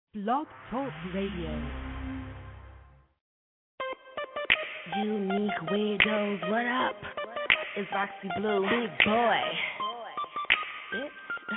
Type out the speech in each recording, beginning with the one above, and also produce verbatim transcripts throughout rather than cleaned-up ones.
Blog Talk Radio. Unique weirdos, what up? It's Roxy Blue, big boy. Bitch.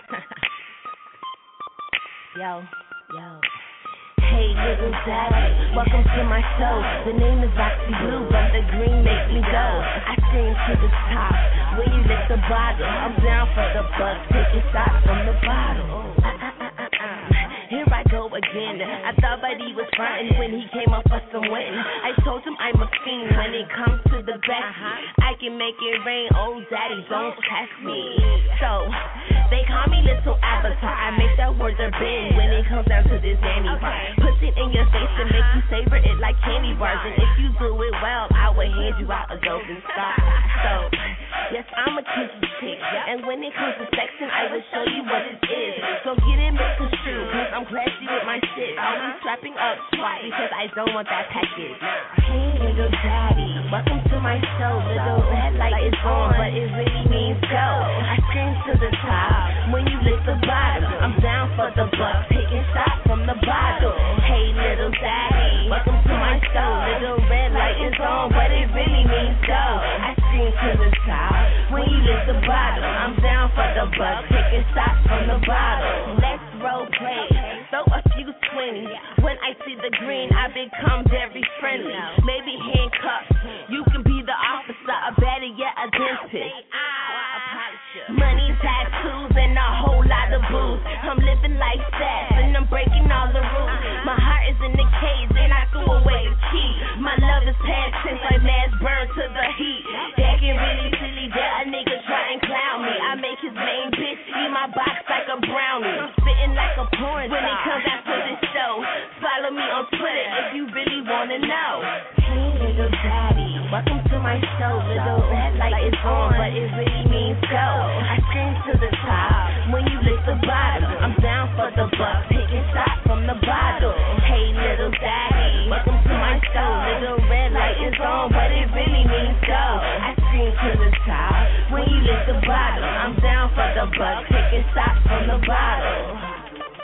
Yo, yo. Hey, little daddy, welcome to my show. The name is Roxy Blue, but the green makes me go. I scream to the top when you lick the bottle. I'm down for the buck, taking shots from the bottle. Uh, uh, uh, uh, uh. Here I go again. I thought Buddy was frontin' when he came up for some win. I told him I'm a fiend when it comes to the best. I can make it rain, oh daddy, don't test me. So, they call me Little Avatar. I make that word a bend when it comes down to this Danny part. Put it in your face and make you savor it like candy bars. And if you do it well, I will hand you out a golden star. So, yes, I'm a kinky chick. And when it comes to sexing, I will show you what it is. So get it misconstrued, cause I'm classy with my shit. Always strapping up swat because I don't want that package. Hey, little daddy, welcome to my show. Little red light is on, but it really means go. I scream to the top when you lick the bottle. I'm down for the buck, taking shots from the bottle. Hey, little daddy, welcome to my show. Little red light is on, but it really means go. I scream to the top when you lick the bottle. I'm down for the buck, taking shots from the bottle. Let's role play, throw a few twenties. When I see the green, I become very friendly. Maybe handcuffs, you can be the officer, or better yet, a dentist. Money, tattoos, and a whole lot of booze. I'm living like that, and I'm breaking all the rules. My heart is in the cage, and I threw away the key. My love is past tense, like mass burn to the heat. Acting really silly, that a nigga try and clown me. I make his main bitch eat my box like a brownie. I'm spitting like a porn when it comes out to this show. Follow me on Twitter if you really wanna know. Hey, little daddy, welcome to my show. Little red light is on, but it really means go. I scream to the top when you lick the bottle. I'm down for the buck, taking shots from the bottle. Hey, little daddy, welcome to my show. Little red light is on, but it really means go. I scream to the top when you lick the bottle. I'm down for the buck, taking shots from the bottle.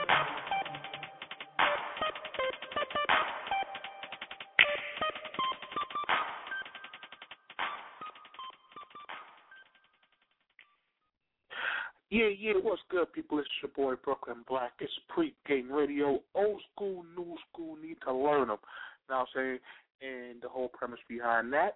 Yeah, yeah, what's good, people? It's your boy, Brooklyn Black. It's Pre-Game Radio. Old school, new school, need to learn them. You know what I'm saying? And the whole premise behind that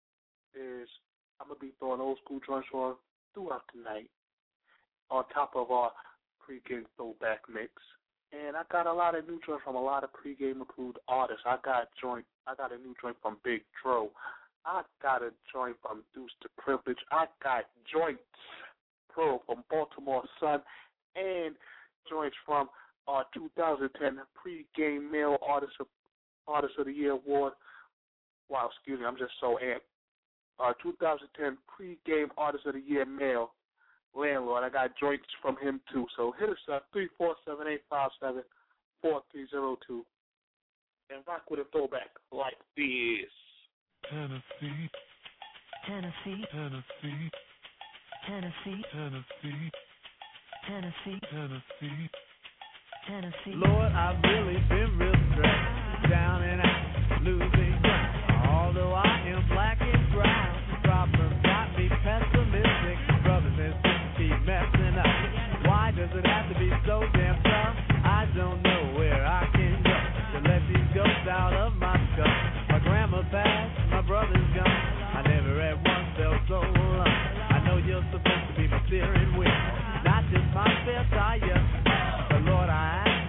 is I'm going to be throwing old school joints on throughout the night on top of our pre-game throwback mix. And I got a lot of new joints from a lot of pre-game approved artists. I got joint. I got a new joint from Big Dro. I got a joint from Deuce to Privilege. I got joints Pro from Baltimore Sun, and joints from our two thousand ten Pre-Game Male Artist of, Artist of the Year Award. Wow, excuse me, I'm just so amped. Our two thousand ten Pre-Game Artist of the Year Male Landlord. I got joints from him too. So hit us up three four seven eight five seven four three zero two and rock with a throwback like this. Tennessee, Tennessee, Tennessee. Tennessee, Tennessee, Tennessee, Tennessee, Tennessee. Lord, I've really been real stressed, down and out, losing ground. Although I am black and brown, problems got me pessimistic. Brothers and sisters keep messing up. Why does it have to be so damn tough? I don't know where I can go to let these ghosts out of my skull. My grandma passed, my brother's gone. I never at once felt so alone. I know you're supposed to be my steering wheel, not just my spare tire. But Lord, I ask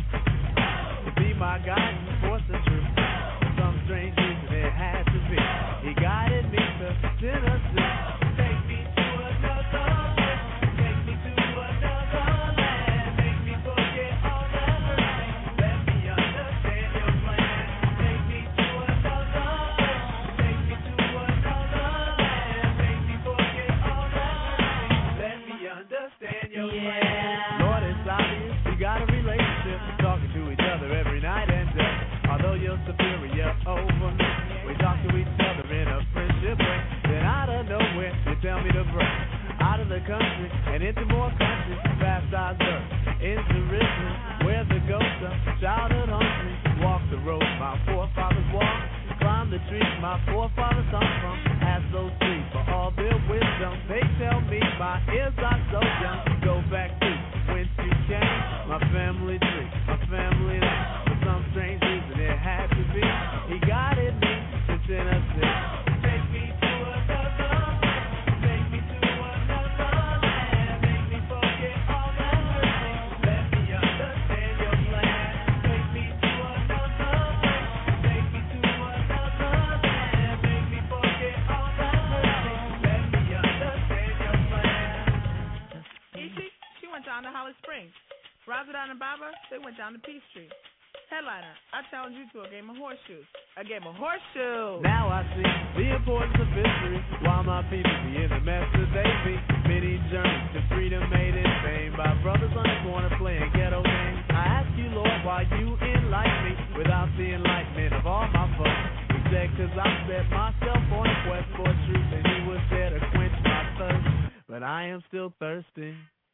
you to be my guiding force and truth. For some strange reason it had to be. He guided me to Tennessee. Take me to another land. Take me to another land. Make me forget all the rain. Let me understand your plan. Take me to another land. Take me to another land. Make me forget all the rain. Let me understand your plan. Lord, it's obvious we got a relationship, talking to each other every night and day. Although you're superior over me, we talk to each other in a friendship way. Then out of nowhere, you tell me to break out of the country and into more countries, past our dirt, into Richmond, where the go Scotia, childhood hungry, walk the road my forefathers walked, climb the trees my forefathers hung from, ask those trees for all their wisdom. They tell me my ears are so young. Go back to whence you came, my family tree, my family name. For some strange reason it had to be. He guided me to Tennessee. Take me to another land, take me to another land, make me forget all the mercy. Let me understand your plan. Take me to another land, take me to another land, make me forget all the mercy. Let me understand your plan. Ishi, she went down to Holly Springs. Razadon and Baba, they went down to Peachtree. Headliner, I challenge you to a game of horseshoes. A game of horseshoes. Now I see the importance of history. While my people be in the mess that they be. Many journeys to freedom made in vain by brothers on the corner playing ghetto games. I ask you, Lord, why you enlighten me without the enlightenment of all my folks. He said, cause I set myself on a quest for truth, and he was there to quench my thirst. But I am still thirsty.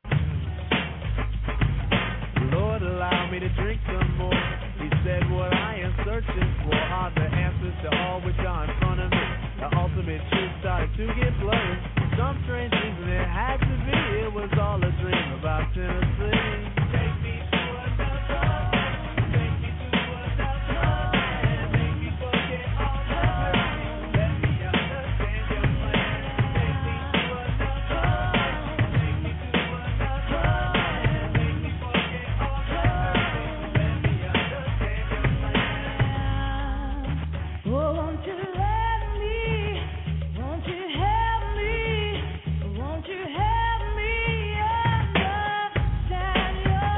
Lord, allow me to drink some more. He said what I am searching for are the answers to all which are in front of me. The ultimate truth started to get blurry. For some strange reason it had to be. It was all a dream about Tennessee. Take me to another, take me to another land, make me forget all the hurt. Let me understand your plan. Take me to another, take me to another land, make me forget all the hurt. Let me understand your plan. Oh, won't you let me, won't you help me, won't you help me understand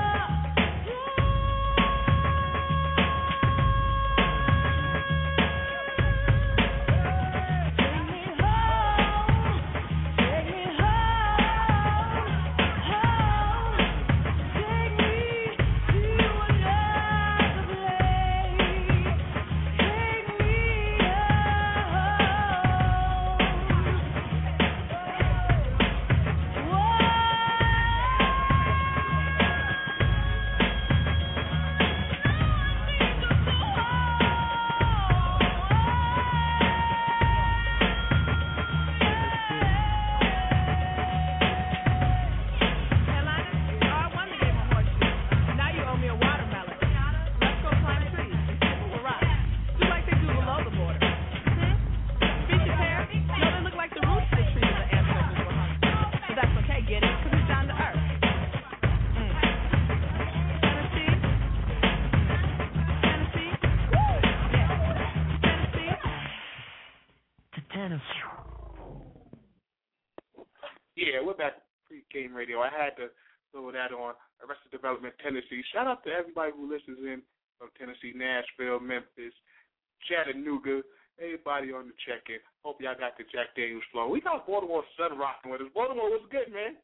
Game Radio. I had to throw that on Arrested Development, Tennessee. Shout out to everybody who listens in from Tennessee, Nashville, Memphis, Chattanooga, everybody on the check-in. Hope y'all got the Jack Daniels flow. We got Baltimore Sun rocking with us. Baltimore, what's good, man?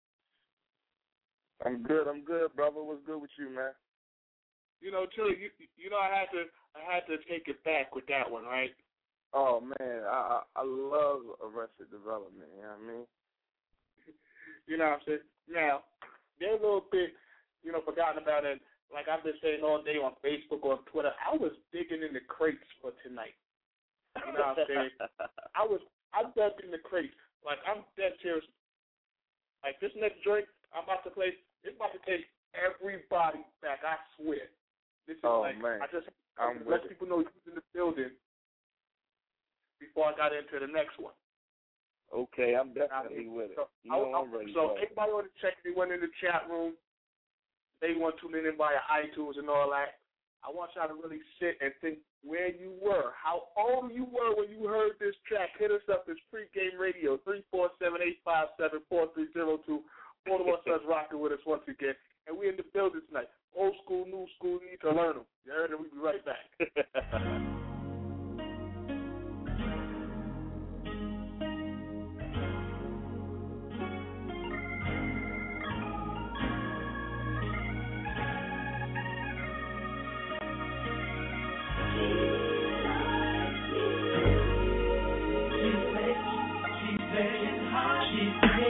I'm good. I'm good, brother. What's good with you, man? You know, Tilly, you, you know, I had to, I had to take it back with that one, right? Oh man, I I, I love Arrested Development. You know what I mean? You know what I'm saying? Now, they're a little bit, you know, forgotten about it. Like I've been saying all day on Facebook or Twitter, I was digging in the crates for tonight. You know what I'm saying? I was, I dug in the crates. Like, I'm dead serious. Like, this next joint I'm about to play, it's about to take everybody back, I swear. This is oh, like, man. I just I'm let with people know who's in the building before I got into the next one. Okay, I'm definitely with it. So, you know I, I'm ready. So everybody on the check, they went in the chat room. They want to tune in via iTunes and all that. I want y'all to really sit and think where you were, how old you were when you heard this track. Hit us up. It's Pregame Radio, three four seven, eight five seven, four three zero two. Baltimore Suns rocking with us once again. And we're in the building tonight. Old school, new school, need to learn them. You heard it? We'll be right back.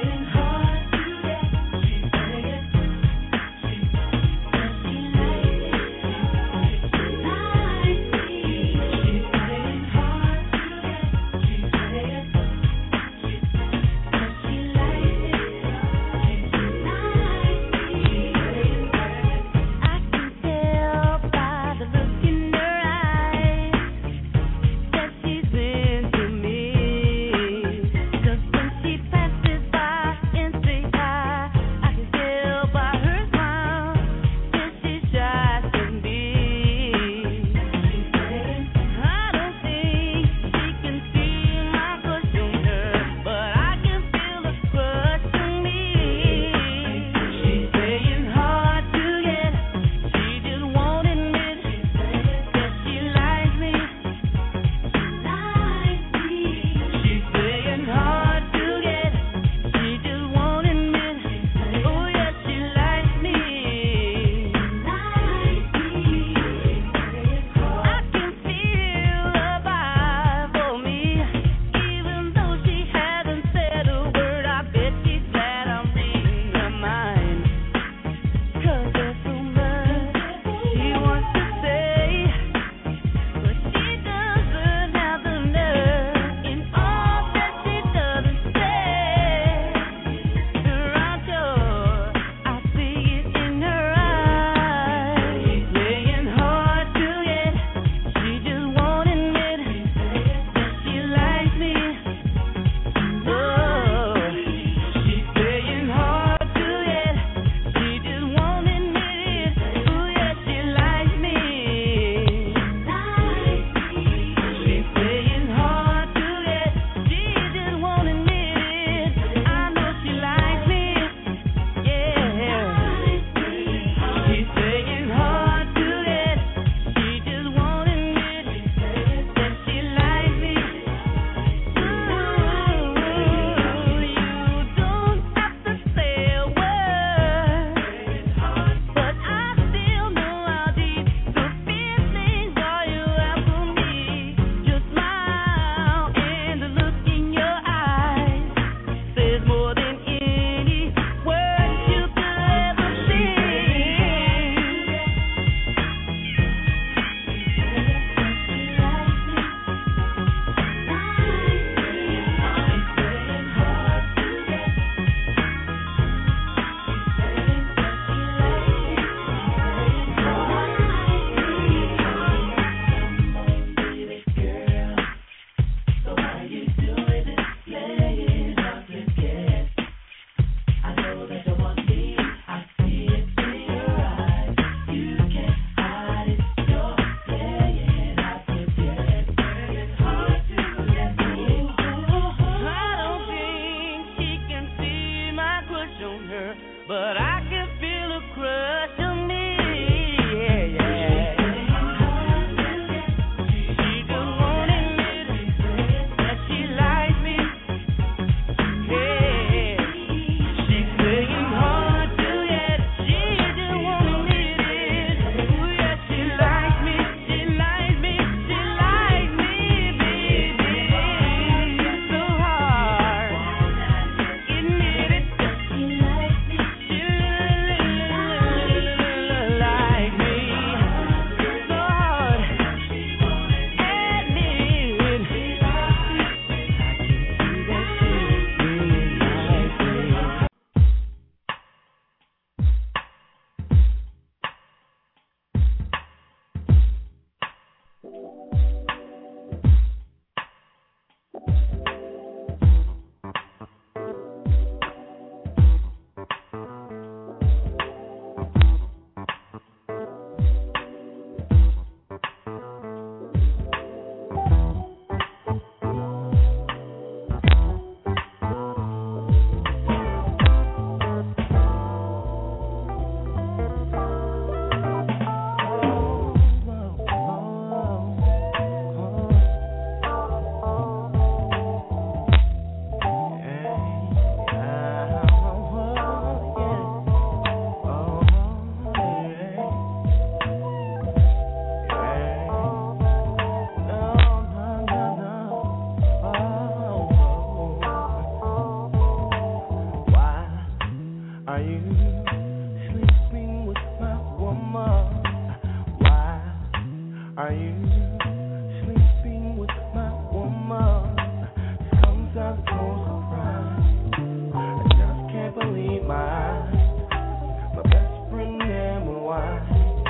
She's Are you sleeping with my woman? Sometimes it's no surprise. I just can't believe my eyes. My best friend and my wife.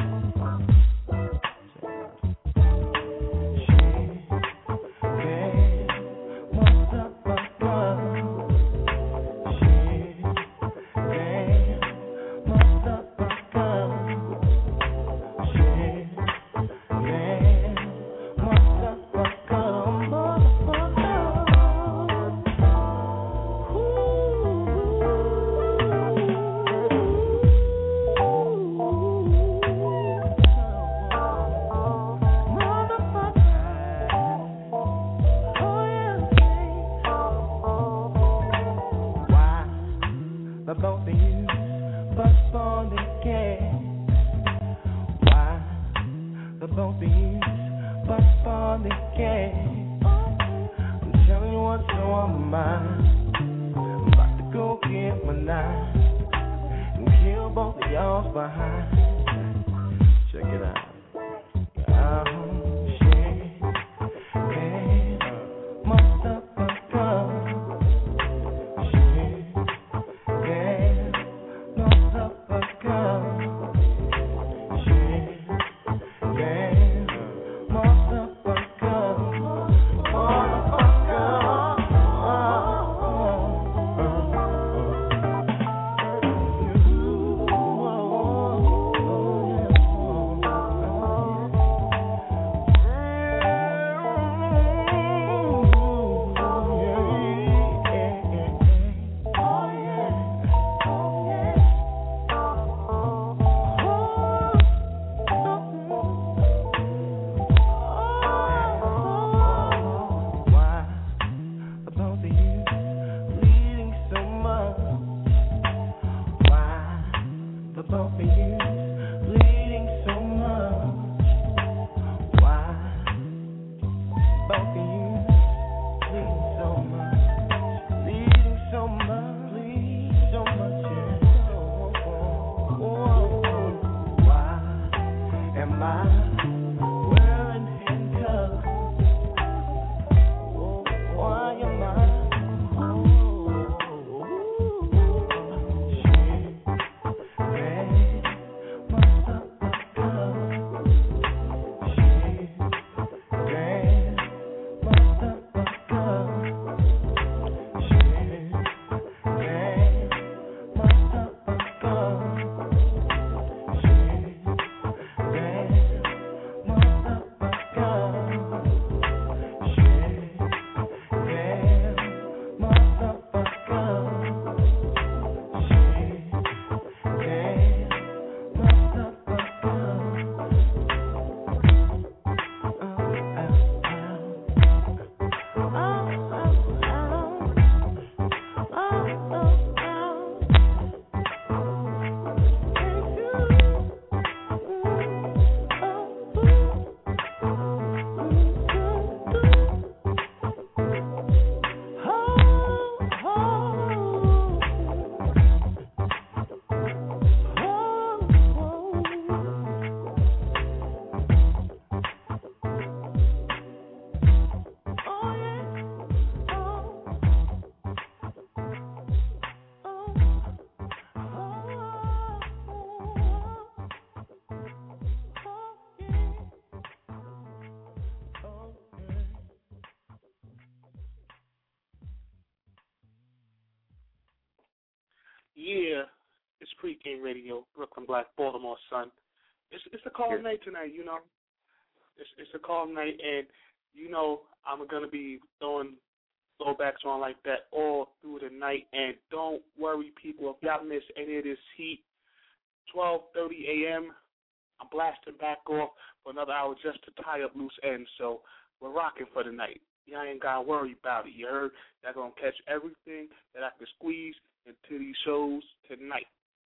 Yeah, it's pregame radio, Brooklyn Black, Baltimore Sun. It's it's a calm Yeah. night tonight, you know. It's it's a calm night, and you know I'm gonna be throwing throwbacks on like that all through the night. And don't worry, people, if y'all miss any of this heat, twelve thirty a.m. I'm blasting back off for another hour just to tie up loose ends. So we're rocking for the night. Y'all ain't gotta worry about it. You heard? Y'all gonna catch everything that I can squeeze into these shows tonight.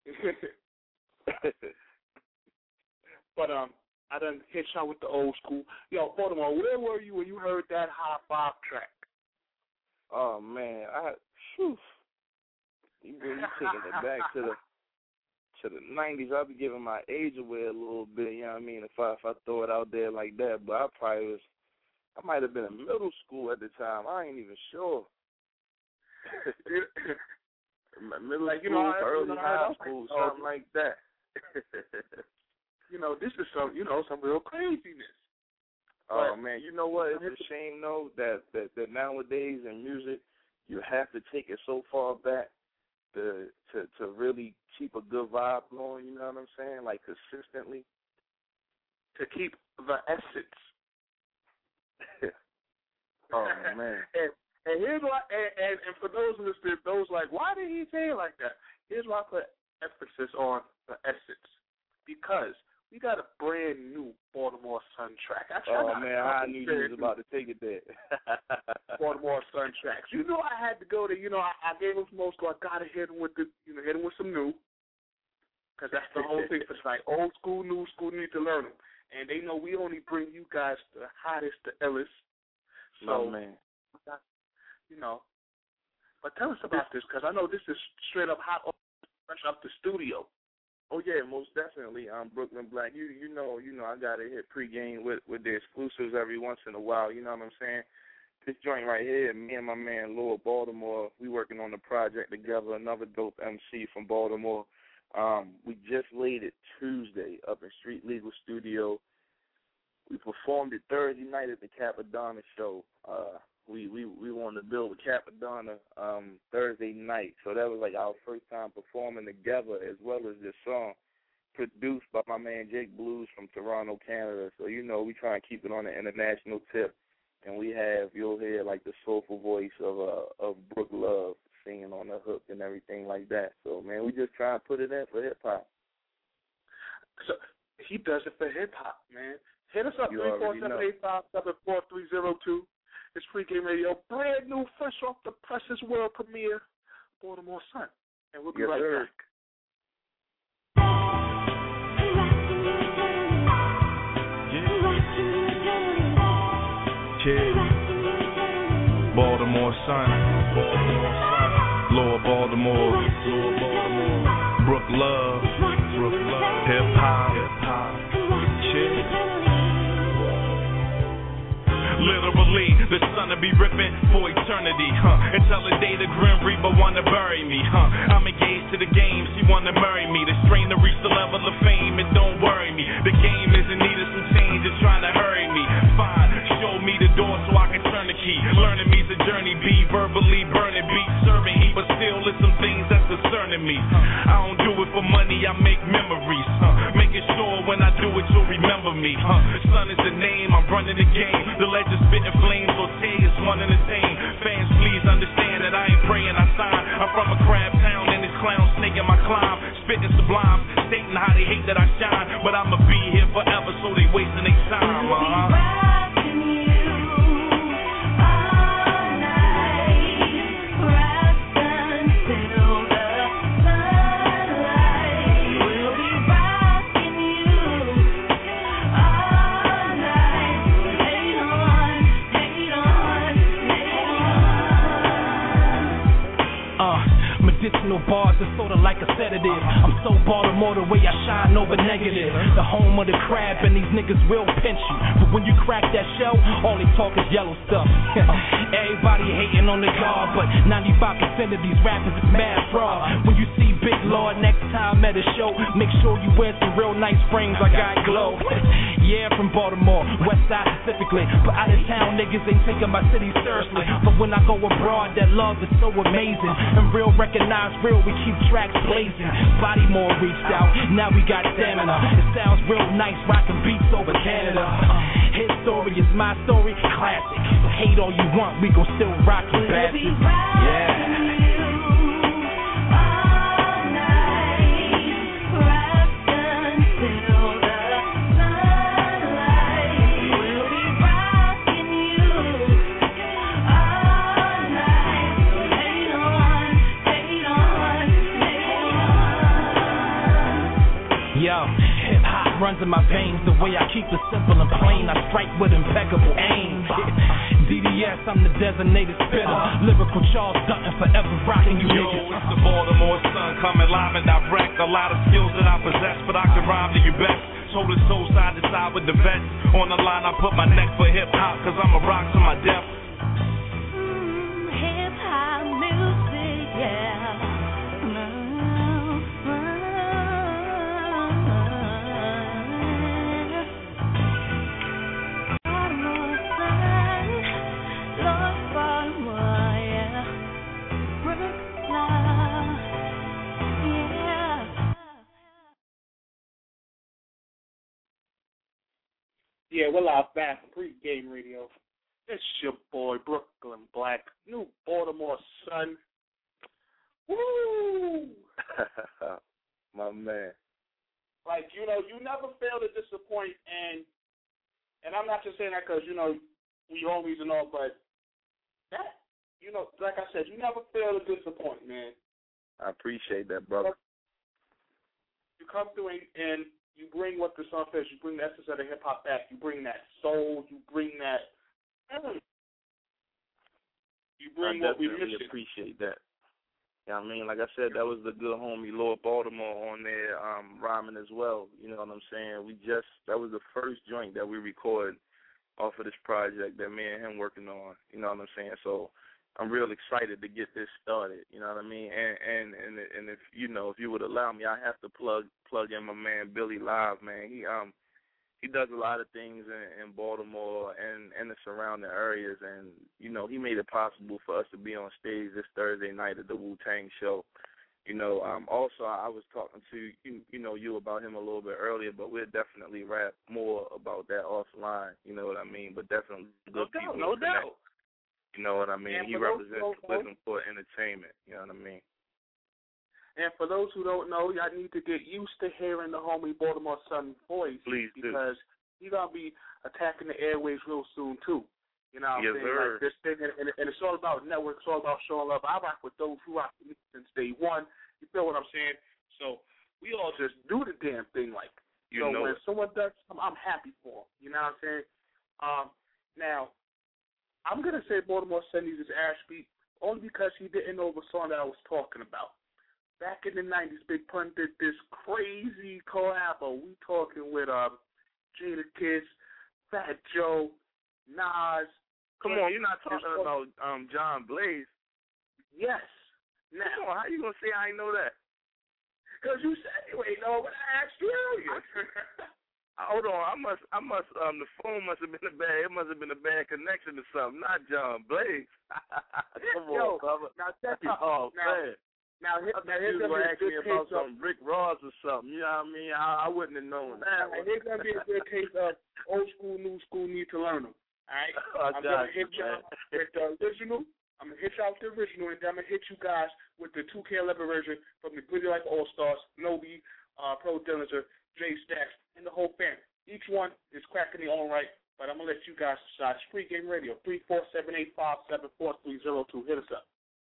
But um, I done hit y'all with the old school. Yo, Baltimore, where were you when you heard that high five track? Oh man, I whew, you really taking it back to the to the nineties, I'll be giving my age away a little bit. You know what I mean? If I if I throw it out there like that, but I probably was, I might have been in middle school at the time. I ain't even sure. Middle like, you school, know, early you know, high like, school, oh, something like that. You know, this is some, you know, some real craziness. Oh but, man, you know what? It's a shame though that, that that nowadays in music you have to take it so far back to to to really keep a good vibe going. You know what I'm saying? Like consistently to keep the essence. Oh man. and, and here's why. And, and, and for those listeners, those like, why did he say it like that? Here's why I put emphasis on the essence, because we got a brand new Baltimore Sun track. I oh man, I knew you was about to take it there. Baltimore Sun tracks. You know I had to go there. You know I, I gave him some old school. I gotta hit him with the, you know, hit him with some new, because that's the whole thing for tonight. Old school, new school, need to learn them, and they know we only bring you guys the hottest, the illest. So, oh, man. You know, but tell us about this, because I know this is straight up hot, fresh up the studio. Oh yeah, most definitely. Um, Brooklyn Black. You you know you know I gotta hit pregame with with the exclusives every once in a while. You know what I'm saying? This joint right here, me and my man Lord Baltimore, we working on the project together. Another dope M C from Baltimore. Um, we just laid it Tuesday up in Street Legal Studio. We performed it Thursday night at the Capadonna show. Uh, we we we wanted to build with Capadonna um, Thursday night, so that was like our first time performing together, as well as this song produced by my man Jake Blues from Toronto, Canada. So you know we try and keep it on the international tip, and we have, you'll hear like the soulful voice of uh, of Brooke Love singing on the hook and everything like that. So man, we just try and put it in for hip hop. So he does it for hip hop, man. Hit us up, You three four already seven know. eight five seven four three zero two. It's Pregame Radio, brand new, fresh off the presses, world premiere, Baltimore Sun. And we'll be Yes, right sir. back. Kid, Baltimore Sun, Baltimore Sun, Lower Baltimore, Lower Baltimore, Brook Love, Brook Love, Hip Hop, Hip Hop, Kid. Literally, the sun will be ripping for eternity, huh? Until the day the Grim Reaper wanna bury me, huh? I'm engaged to the game, she wanna marry me. The strain to reach the level of fame, it don't worry me. The game is in need of some change, it's trying to hurry me. Fine, show me the door so I can turn the key. Learning me's a journey, be verbally burning, be serving heat, but still there's some things that's concerning me. I don't do it for money, I make memories, huh? Making sure when I do it you'll remember me, huh? Sun is the name, I'm running the game. The legend spitting flames, Ortega is one and the same. Fans, please understand that I ain't praying, I sign. I'm from a crab town and this clown snake in my climb. Spitting sublime, stating how they hate that I shine. But I'ma be here forever, so they wasting their time, uh-huh. Medicinal bars are sorta like a sedative. I'm so Baltimore the way I shine over negative. The home of the crab and these niggas will pinch you. But when you crack that shell, all they talk is yellow stuff. Everybody hating on the guard, but ninety-five percent of these rappers is mad fraud. When you see Big Lord next time at a show, make sure you wear some real nice frames like I glow. Yeah, from Baltimore, West Side specifically. But out of town niggas ain't taking my city seriously. But when I go abroad, that love is so amazing. And real recognize real, we keep tracks blazing. Bodymore reached out, now we got stamina. It sounds real nice, rocking beats over Canada. His story is my story, classic. So hate all you want, we gon' still rock you, bastard. Yeah. Yo, hip hop runs in my veins. The way I keep it simple rifle and plane, I strike with impeccable aim. D D S, I'm the designated spitter. Lyrical Charles Dutton, forever rocking you Yo, niggas. it's the Baltimore Sun coming live and direct. A lot of skills that I possess, but I can rhyme to you best. Toe to toe, side to side with the vets. On the line, I put my neck for hip hop, cause I'm a rock to my death. Mm, hip hop music, yeah. Yeah, we're live back from Pre-Game Radio. It's your boy, Brooklyn Black, new Baltimore Sun. Woo! My man. Like, you know, you never fail to disappoint, and and I'm not just saying that because, you know, we homies and all, but that, you know, like I said, you never fail to disappoint, man. I appreciate that, brother. You come through and, and you bring what the song says. You bring the essence of the hip hop back. You bring that soul. You bring that. You bring I what we definitely missing. appreciate that. Yeah, I mean, like I said, that was the good homie Lord Baltimore on there um, rhyming as well. You know what I'm saying? We just that was the first joint that we recorded off of this project that me and him working on. You know what I'm saying? So I'm real excited to get this started. You know what I mean? And and and, and if you know, if you would allow me, I have to plug plug in my man Billy Live, man. He um he does a lot of things in, in Baltimore and, and the surrounding areas, and you know he made it possible for us to be on stage this Thursday night at the Wu-Tang show. You know, um, also I was talking to you, you know you about him a little bit earlier, but we'll definitely rap more about that offline. You know what I mean? But definitely good No people. doubt, no doubt. You know what I mean? And he for those represents who don't Wisdom for Entertainment. You know what I mean? And for those who don't know, y'all need to get used to hearing the homie Baltimore Sun voice. Please do. Because he's going to be attacking the airways real soon, too. You know what Yes, I'm saying? sir. Like this thing, and, and, and it's all about network. It's all about showing love. I rock with those who rock with me since day one. You feel what I'm saying? So we all just do the damn thing like. You so know when it. someone does something, I'm happy for them. You know what I'm saying? Um, now, I'm going to say Baltimore Sun needs his ass beat only because he didn't know the song that I was talking about. Back in the nineties, Big Pun did this crazy collabo. We talking with um, Jadakiss, Fat Joe, Nas. Come on, you're not talking about um, John Blaze. Yes. Now, Come on, how you gonna say I ain't know that? Because you said you ain't know, but I asked you earlier. Hold on, I must, I must, um, the phone must have been a bad, it must have been a bad connection or something. Not John Blaze. Come Yo, on, brother. Now, check it. Oh now, man. Now, here, I now thought here's you going were to be a asking good me about case of, some Rick Ross or something. You know what I mean? I, I wouldn't have known that. now, here's going to be a good case of old school, new school need to learn them. All right? Oh, I'm God, going to hit y'all with the original. I'm going to hit y'all with the original, and then I'm going to hit you guys with the two K eleven version from the Gritty Life All-Stars, Nobi, uh, Pro Dillinger, Jay Stacks, and the whole family. Each one is cracking their own right, but I'm going to let you guys decide. It's Pre-Game Radio, three four seven eight five seven four three zero two. Hit us up.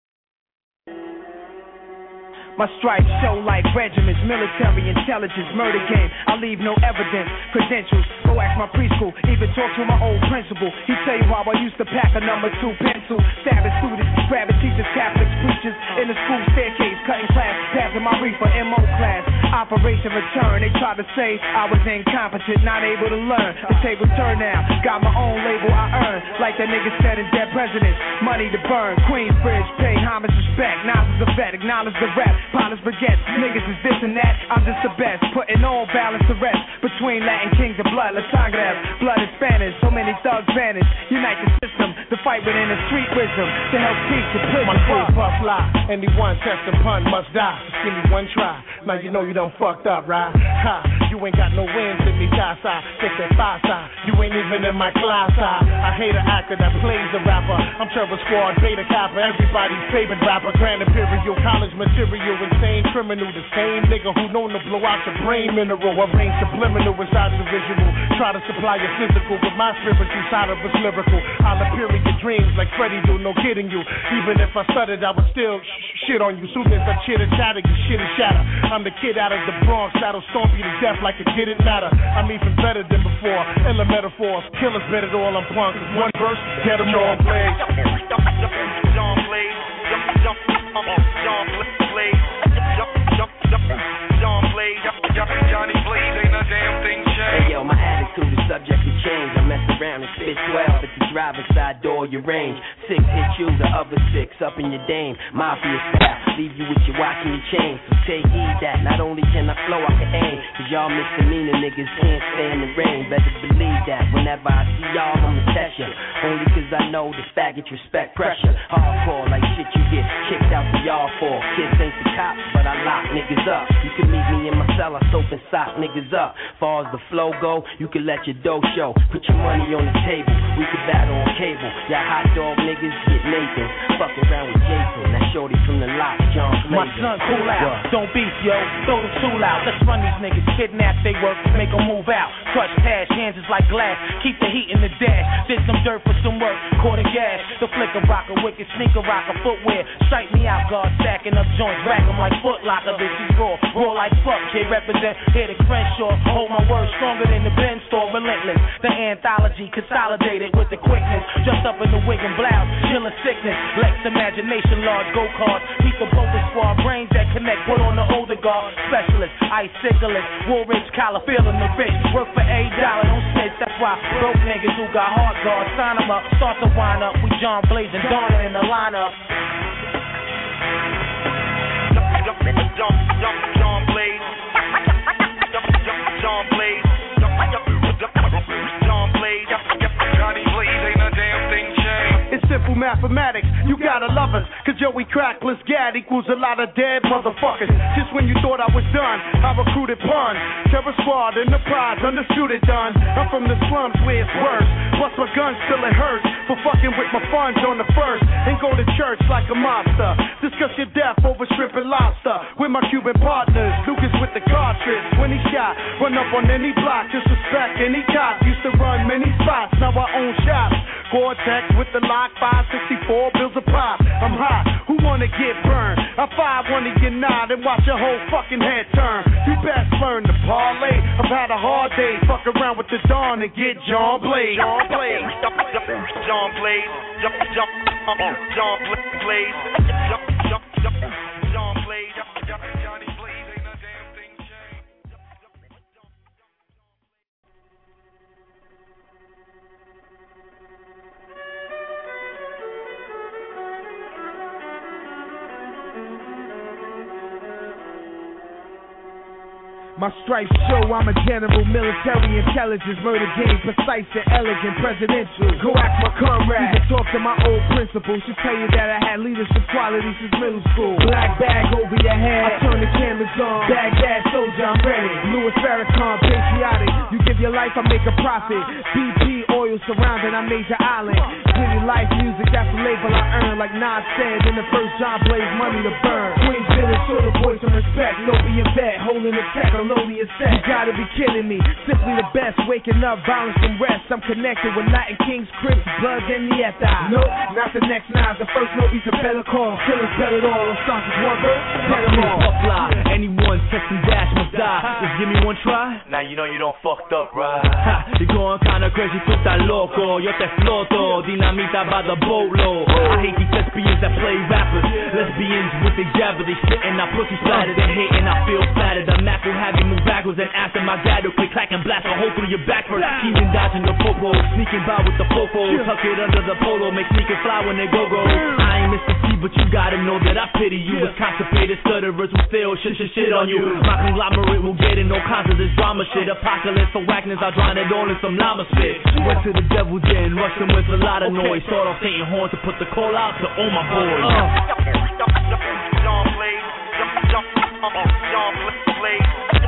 My stripes show like regiments, military intelligence, murder game. I leave no evidence, credentials. Go ask my preschool, even talk to my old principal. He tell you how I used to pack a number two pencil. Stabbing students, grabbing teachers, Catholics, preachers. In the school staircase, cutting class, passing my reefer, M O class. Operation Return, they tried to say I was incompetent, not able to learn. The table turned now, got my own label I earn. Like that nigga said in Dead Presidents, money to burn. Queensbridge, pay homage, respect. Nas is a vet, acknowledge the rap. Polish baguettes, niggas is this and that. I'm just the best, putting all balance to rest. Between Latin kings and blood, let's talk that. Blood is Spanish, so many thugs vanish. Unite the system, the fight within the street wisdom. To help teach the prison. My full puff lie, anyone test a pun must die. Just give me one try, now you know you done fucked up, right? Ha, you ain't got no wins in me, Casa. Take that five side, you ain't even in my class. I, I hate an actor that plays a rapper. I'm Trevor Squad, Beta Kappa, everybody's favorite rapper. Grand Imperial, college material, insane criminal. The same nigga who known to blow out your brain mineral. Arrange subliminal inside of the visual. Try to supply your physical, but my spiritual side of us lyrical. I'll period dreams like Freddie do, no kidding you. Even if I stuttered, I would still sh- shit on you. Soon as I chitter chatter, you shit and shatter. I'm the kid out of the Bronx, that'll stomp you to death like it didn't matter. I'm even better than before. Illa metaphors, killers better than all I'm punk. One verse, get them all played. John Blaze, John Blaze, John Blaze, Johnny Blaze, ain't a damn thing changed. Hey yo, my attitude is subject to change. I mess around and spit twelve at the driver's side door, your range. Six hit you, the other six up in your dame. Mafia style, leave you with your watch and your chain. So take heed that not only can I flow, I can aim. Cause y'all misdemeanor niggas can't stand the rain. Better believe that whenever I see y'all, I'ma test ya. Only cause I know the faggots respect pressure. Hardcore like shit you get kicked out the yard for. Kids ain't the cops, but I lock niggas up. You can meet me in my cell, I soap and sock niggas up. Far as the flow go, you can let your dough show. Put your money on the table, we can battle on cable. Y'all hot dog niggas get Nathan. Fuck around with Jason, that shorty from the lot, John Blazer. My son, cool out, what? Don't beef, yo, throw the tool out. Let's run these niggas, kidnap they work, make them move out. Crush cash, hands is like glass, keep the heat in the dash. Did some dirt for some work, caught a gas. The flicker rocker, wicked sneaker rocker, footwear. Strike me out, guard, stacking up joints, rack them like Foot Locker. This is raw, raw like fuck, kid, represent, here the Crenshaw. Hold my word stronger than the Ben store, relentless. The anthology, consolidated with the quickness. Just up in the wig and blouse, chillin' sickness. Lex imagination, large go cards. Beat the boulder squad, brains that connect, put on the older guard. Specialist, ice cigarettes, Woolrich collar, feeling the rich. Work for a dollar, don't snitch, that's why broke niggas who got hard guards. Sign them up, start to wind up. We John Blaze and Donna in the lineup. John, John, John Blaze, John Blaze, John Blaze, Johnny Blaze, ain't a damn thing changed. It's simple mathematics, you gotta love us. Cause yo, we crack plus gad equals a lot of dead motherfuckers. Just when you thought I was done, I recruited pun. Terror squad, enterprise, undisputed done. I'm from the slums where it's worse. Plus my gun still it hurts. For fucking with my funds on the first. And go to church like a mobster. Discuss your death over shrimp and lobster. With my Cuban partners, Lucas with the cartridge. When he shot, run up on any block. Disrespect any cop. Used to run many spots, now I own shops. Gore-Tex with the lock, five sixty-four bills a pop. I'm hot, who wanna get burned? I five one to get nod and watch your whole fucking head turn. You best learn to parlay. I've had a hard day, fuck around with the dawn and get John Blaze. John Blaze, John Blaze, John Blaze, John Blaze, John Blaze, Johnny Blaze, ain't a damn thing changed. My stripes show I'm a general, military intelligence, murder game, precise and elegant, presidential. Go ask my comrade, you can talk to my old principal. She'll tell you that I had leadership qualities since middle school. Black bag over your head, I turn the cameras on. Baghdad soldier, I'm ready. Louis Farrakhan, patriotic. You give your life, I make a profit. B P oil surrounding, I major island. City life music, that's the label I earn. Like Nas said in the first John Blaze, money to burn. Queens village, show the boys some respect. No being vet, holding the tech. You gotta be kidding me. Simply the best. Waking up, violence from rest. I'm connected with Latin Kings, Crips, Blood, and Nieta. Nope, not the next nine. The first note is a better call. Killers better all. I'm starting one verse. Get them all. Fly. Anyone testing dash must die. Just give me one try. Now you know you don't fucked up, right? Ha, you're going kinda crazy, tú estás loco. Yo te floto. Dinamita by the boatload. I hate these lesbians that play rappers. Lesbians with the jabber. They sitting, I pussy splattered and hating. I feel flattered. I'm not gonna have you move backwards and after my dad will click, clack, and blast a hole through your back first. Keeping dodging the popo, sneaking by with the popo. Tuck it under the polo, make sneakers fly when they go-go. I ain't Mister T, but you gotta know that I pity you. As constipated stutterers will still shit, shit, shit on you. My conglomerate will get in all kinds of this drama shit. Apocalypse for whackness, I drown it all in some llama spit. Went to the devil den, rushed him with a lot of noise. Start off Saint Horn to put the call out to all my boys. John Blaze, John Blaze,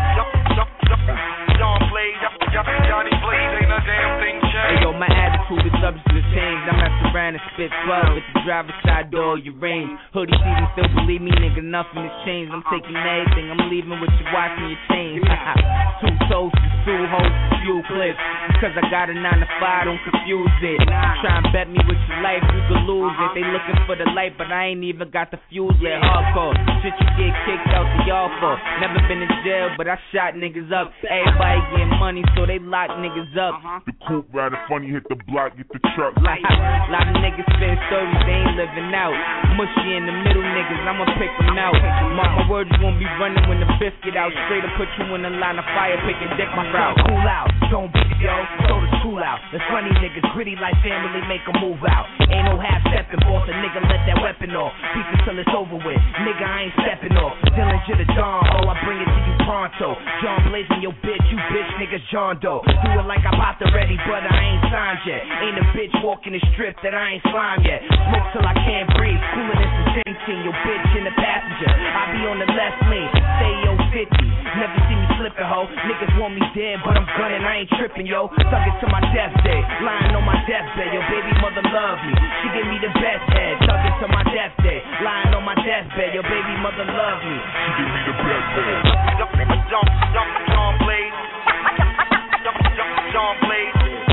John Blaze, Johnny Blaze, ain't a damn thing changed. Hey yo, my attitude is subject to change. I mess around around and spit twelve at the driver's side door, your range. Hoodies even still believe me, nigga, nothing has changed. I'm taking everything, I'm leaving with your watch and your chain. Two toasts, two hoes, few clips. Because I got a nine to five, don't confuse it. Try and bet me with your life, you could lose it. They looking for the light, but I ain't even got the fuse lit. Hardcore, shit you get kicked out the y'all for. Never been in jail, but I shot niggas up. Everybody getting money, so they lock niggas up. The coupe riding funny, hit the block, get the truck. Like, lot of niggas spin stories, they ain't living out. Mushy in the middle niggas, I'ma pick them out. Mark my words, you won't be running when the biscuit out. Straight up put you in the line of fire, pick a dick my route. Cool out, don't be yo, throw the tool out. The funny niggas gritty like family, make a move out. Ain't no half stepping, boss, a nigga let that weapon off. Beat it till it's over with, nigga I ain't stepping off. Dylan to the Don, oh I bring it to you pronto. John blazing your bitch, you bitch niggas John Doe. Do it like I bought the ready, but I ain't signed yet. Ain't a bitch walking the strip that I ain't slime yet. Smoke till I can't breathe, cooler than some seventeen. Your bitch in the passenger, I be on the left lane. Say yo fifty, never see me slipping ho. Niggas want me dead, but I'm gunning, I ain't tripping yo. Stuck it to my death day, lying on my deathbed. Your baby mother love me, she give me the best head. Stuck it to my death day, lying on my deathbed. Your baby mother love me, she give me the best head. Jump, jump, jump, John Blaze. Jump, jump, John Blaze.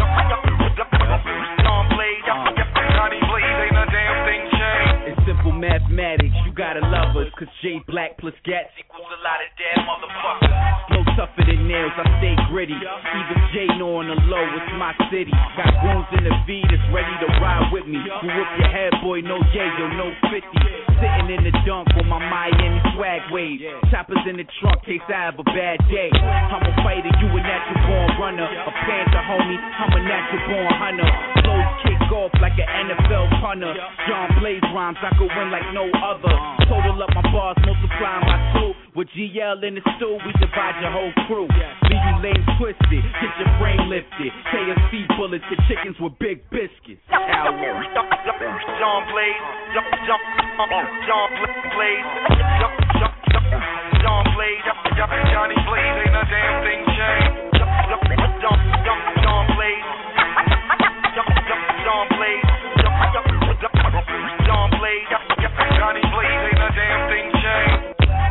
John Blaze. Johnny Blaze, ain't a damn thing changed. It's simple mathematics, you gotta love us. Cause J Black plus Gats equals a lot of dead motherfuckers. Flow tougher than nails, I stay gritty. Even J know on the low, it's my city. Got goons in the V that's ready to ride with me. You whoop your head, boy, no yayo, no fifty. Sitting in the dunk with my Miami swag wave. Choppers in the trunk, case I have a bad day. I'm a fighter, you a natural born runner. A panther, homie, I'm a natural born hunter. Flows kick off like an N F L punter. John Blaze rhymes, I could win like no other. Total up my bars, multiply my two. With G L in the stool, we divide your whole crew. Leave you lame twisted, get your brain lifted. K F C bullets, the chickens with big biscuits. Al Warren. John Blaze, jump, jump, John Blaze, jump, jump, jump, John Blaze, Johnny Blaze, ain't a damn thing changed. Jump, jump, jump, jump, John Blaze, jump, jump, John Blaze, jump, jump, jump, John Blaze, Johnny Blaze, ain't a damn thing changed.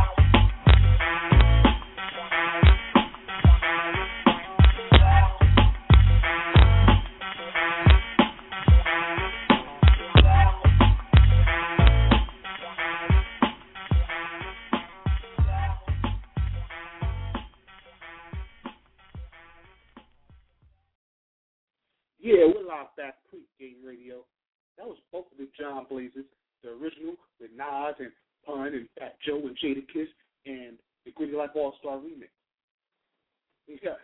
Yeah, we're live back, Pre-Game Radio. That was both of the John Blazers, the original with Nas and Pun and Fat Joe and Jadakiss, and the Gritty Life All-Star remix. Yeah.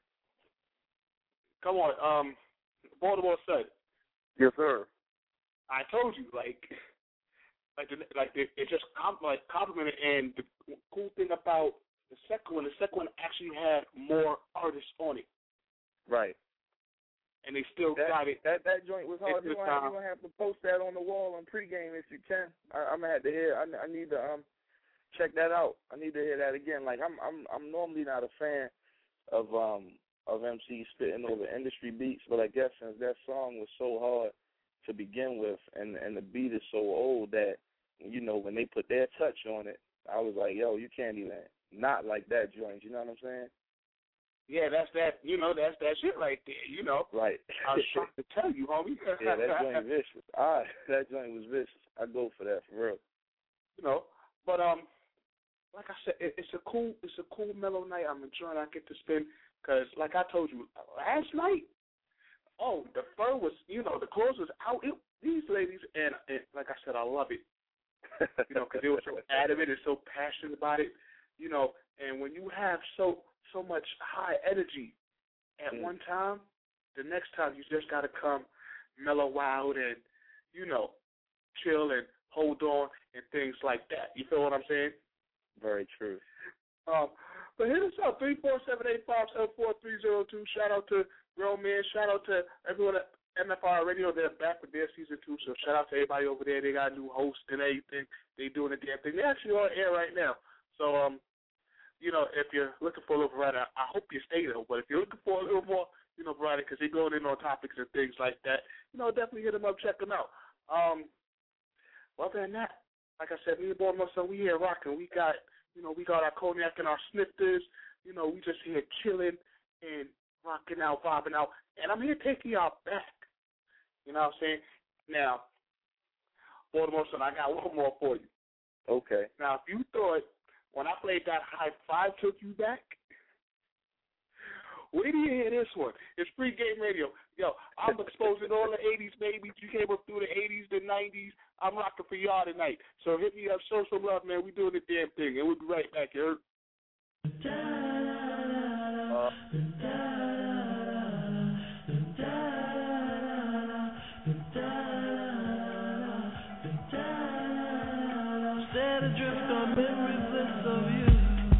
Come on, um, Baltimore Sun. Yes, sir. I told you, like, like, the, like they, they just com- like complimented, and the cool thing about the second one, the second one actually had more artists on it. Right. And they still that, got it. That that joint was hard. You're gonna, have, you're gonna have to post that on the wall on Pregame if you can. I, I'm gonna have to hear. I, I need to um check that out. I need to hear that again. Like I'm I'm I'm normally not a fan of um of M Cs spitting over industry beats, but I guess since that song was so hard to begin with, and and the beat is so old that you know when they put their touch on it, I was like, yo, you can't even not like that joint. You know what I'm saying? Yeah, that's that. You know, that's that shit right there. You know, right? I was trying to tell you, homie. Yeah, that joint vicious. All right, that joint was vicious. I go for that for real. You know, but um, like I said, it, it's a cool, it's a cool mellow night. I'm enjoying. I get to spend because, like I told you last night. Oh, the fur was, you know, the clothes was out. It, these ladies, and, and like I said, I love it. You know, because they were so adamant and so passionate about it. You know, and when you have so so much high energy at mm. one time, the next time you just got to come mellow out and, you know, chill and hold on and things like that. You feel what I'm saying? Very true. Um, but hit us up, three four seven eight five seven four three zero two. Shout out to Real Man. Shout out to everyone at M F R Radio. They're back with their season two, so shout out to everybody over there. They got a new host and everything. They doing a damn thing. They're actually on air right now. So, um, you know, if you're looking for a little variety, I hope you stay there. But if you're looking for a little more, you know, variety, because they're going in on topics and things like that. You know, definitely hit them up, check them out. Um, other than that, like I said, me and Baltimore, so we here rocking. We got, you know, we got our cognac and our snifters. You know, we just here chilling and rocking out, vibing out. And I'm here taking y'all back. You know what I'm saying? Now, Baltimore, son, I got one more for you. Okay. Now, if you thought when I played that high five took you back, where do you hear this one? It's Free Game Radio. Yo, I'm exposing all the eighties babies. You came up through the eighties, the nineties. I'm rocking for y'all tonight. So hit me up, show some love, man. We doing the damn thing, and we'll be right back, you heard? Uh, Set adrift on memories list of you.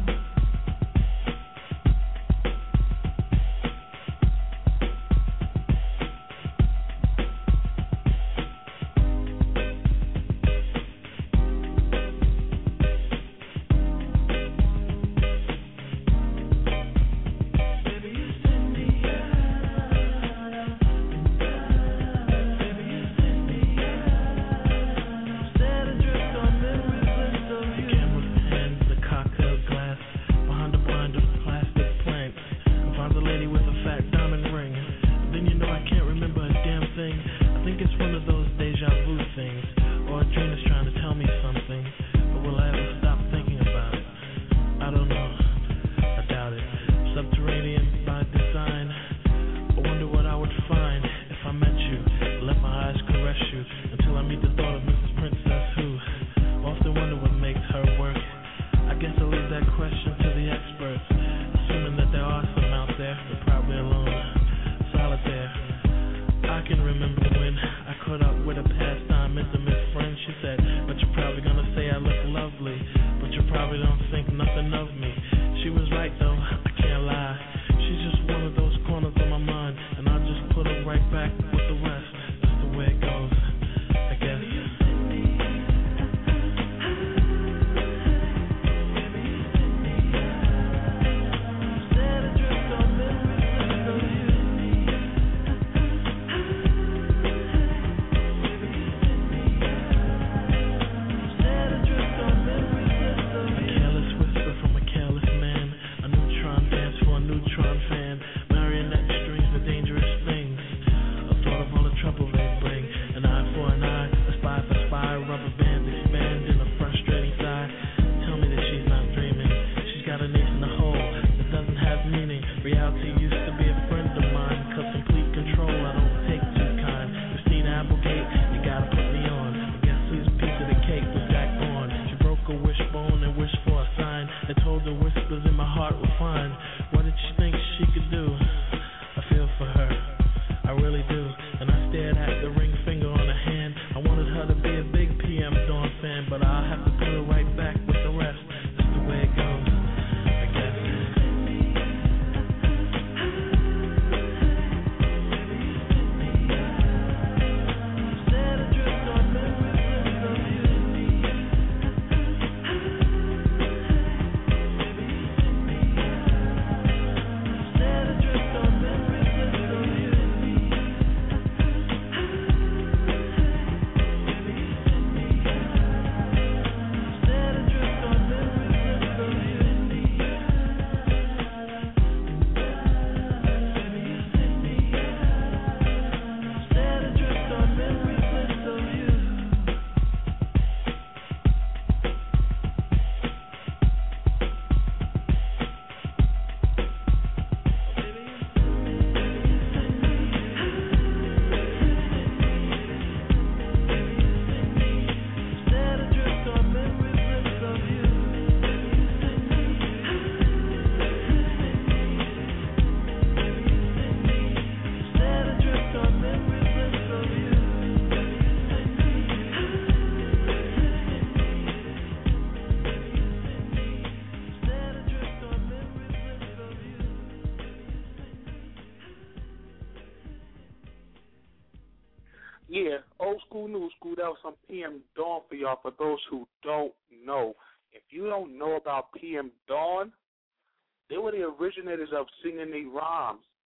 Yeah, old school, new school. That was some P M Dawn for y'all. For those who don't know, if you don't know about P M Dawn, they were the originators of singing their rhymes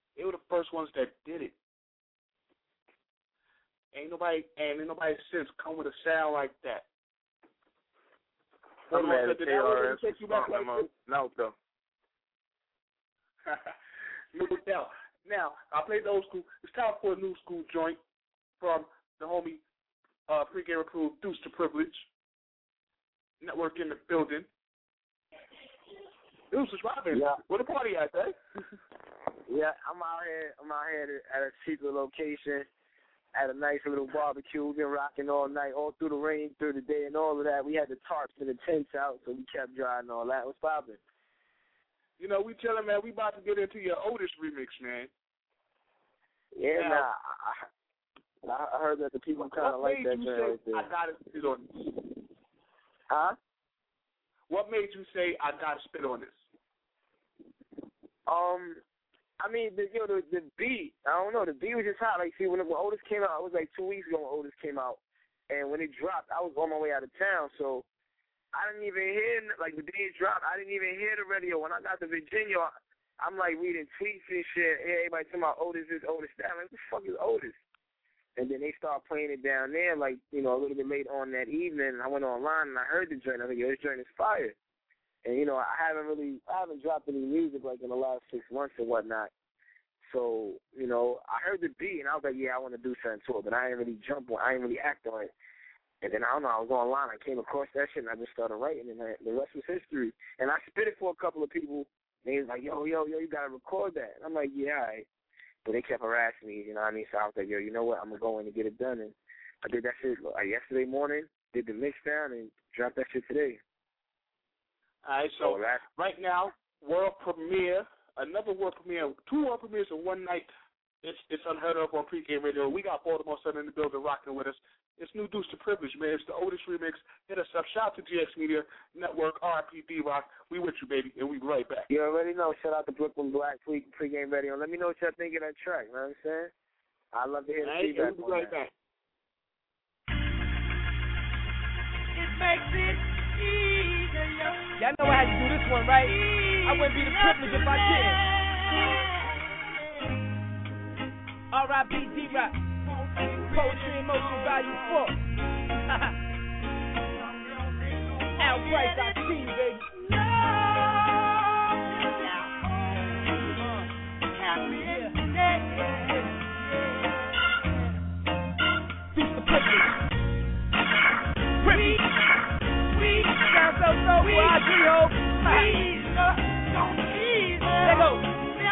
They were the first ones that did it. Ain't nobody, and ain't nobody since come with a sound like that. I'm mad at Did K that R really S take you back for like my mouth though. No doubt. Now, I played the old school. It's time for a new school joint from the homie uh, pregame approved Deuce to Privilege. Network in the building. Deuce is rocking. Yeah. Where the party at, eh? Yeah, I'm out here. I'm out here at a secret location, at a nice little barbecue. We've been rocking all night, all through the rain, through the day, and all of that. We had the tarps and the tents out, so we kept dry and all that. What's poppin'? You know, we chilling, man. We about to get into your Otis remix, man. Yeah, now, nah. I, I heard that the people kind of like that joint right there. I gotta spit on this? Huh? What made you say I gotta spit on this? Um, I mean, the, you know, the, the beat, I don't know, the beat was just hot. Like, see, when, when Otis came out, it was like two weeks ago when Otis came out. And when it dropped, I was on my way out of town, so I didn't even hear, like, the day it dropped, I didn't even hear the radio. When I got to Virginia, I'm, like, reading tweets and shit. Hey, everybody talking about Otis is Otis. I'm like, what the fuck is Otis? And then they start playing it down there, like, you know, a little bit late on that evening. And I went online and I heard the joint. I think, yo, this joint is fire. And, you know, I haven't really, I haven't dropped any music, like, in the last six months or whatnot. So, you know, I heard the beat, and I was like, yeah, I want to do something to it. But I didn't really jump on I didn't really act on it. And then, I don't know, I was online. I came across that shit, and I just started writing, and I, the rest was history. And I spit it for a couple of people. And they was like, yo, yo, yo, you got to record that. And I'm like, yeah, all right. But they kept harassing me, you know what I mean? So I was like, yo, you know what? I'm going to go in and get it done. And I did that shit like, yesterday morning, did the mix down, and dropped that shit today. All right, so right now, world premiere, another world premiere, two world premieres in one night. It's it's unheard of on pregame radio. We got Baltimore Sun in the building rocking with us. It's new Deuce to Privilege, man. It's the Otis remix. Hit us up. Shout out to G X Media Network, R I P D Rock. We with you, baby, and we be right back. You already know. Shout out to Brooklyn Black pre pregame radio. Let me know what y'all think of that track. You know what I'm saying? I'd love to hear the right, feedback we'll be on right that. back. It makes it easier. Y'all know I had to do this one, right? I wouldn't be the privilege if I didn't. R I P D-Rock, Poetry in Motion, Volume four. Al Price, I see you, baby. Deuce to Privilege. Privilege. Sound so so, I agree, hope. Let go.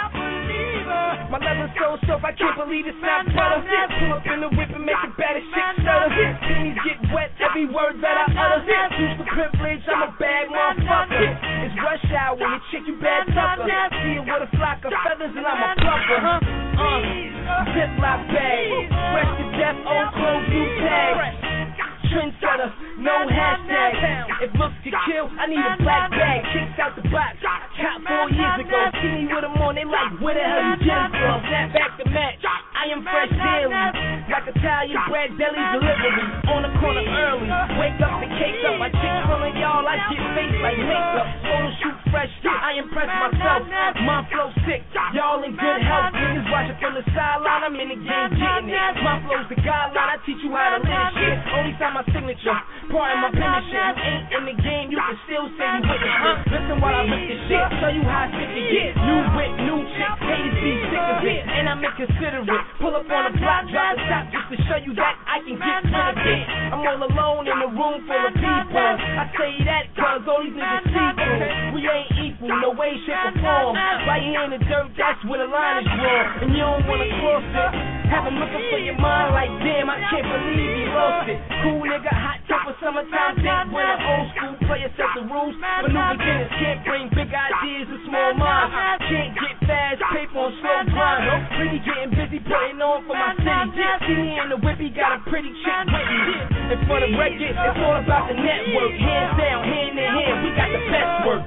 My leather so soft, I can't believe it's not butter. Pull up in the whip and make the baddest shit stutter. Pennies get wet, every word that I utter. Deuce to Privilege, I'm a bad motherfucker. It's rush hour, you chick, you bad tucker. See it with a flock of feathers and I'm a plucker, huh? Uh, Ziploc bag, fresh to death, old clothes, new tags. Trendsetter, no hashtag. If looks could kill, I need a black bag. Kicks out the box, cop four years ago. See me with them on, they like, where the hell you get it from? Snap back to match, I am fresh daily. Like Italian bread, deli delivery. On the corner early, wake up the cake up. My chick full of y'all, I get face like makeup. Photo shoot fresh, I impress myself. My flow sick, y'all in good health. Niggas watching from the sideline, I'm in the game getting it. My flow's the guideline, I teach you how to live shit. Only time my signature, part of my penmanship. You ain't in the game, you can still say you witness it. Listen while I rip this shit, show you how sick it get. New whip, new chick, haters be sick of it, and I'm inconsiderate. Pull up on the block, drop the top just to show you that I can get rid of it. I'm all alone in a room full of people. I say that cause all these niggas see through. We ain't equal, no way, shape, or form. Right here in the dirt, that's where the line is drawn. And you don't wanna cross it. Have him looking for your mind like, damn, I can't believe he lost it. Cool nigga, hot temper, summertime think when an old school player set the rules. But new beginners can't bring big ideas to small minds. Can't get fast paper on slow grind. Really getting busy putting on for my city. See me in the whippy, got a pretty chick with me. And for the record, it's all about the network. Hands down, hand in hand, we got the best work.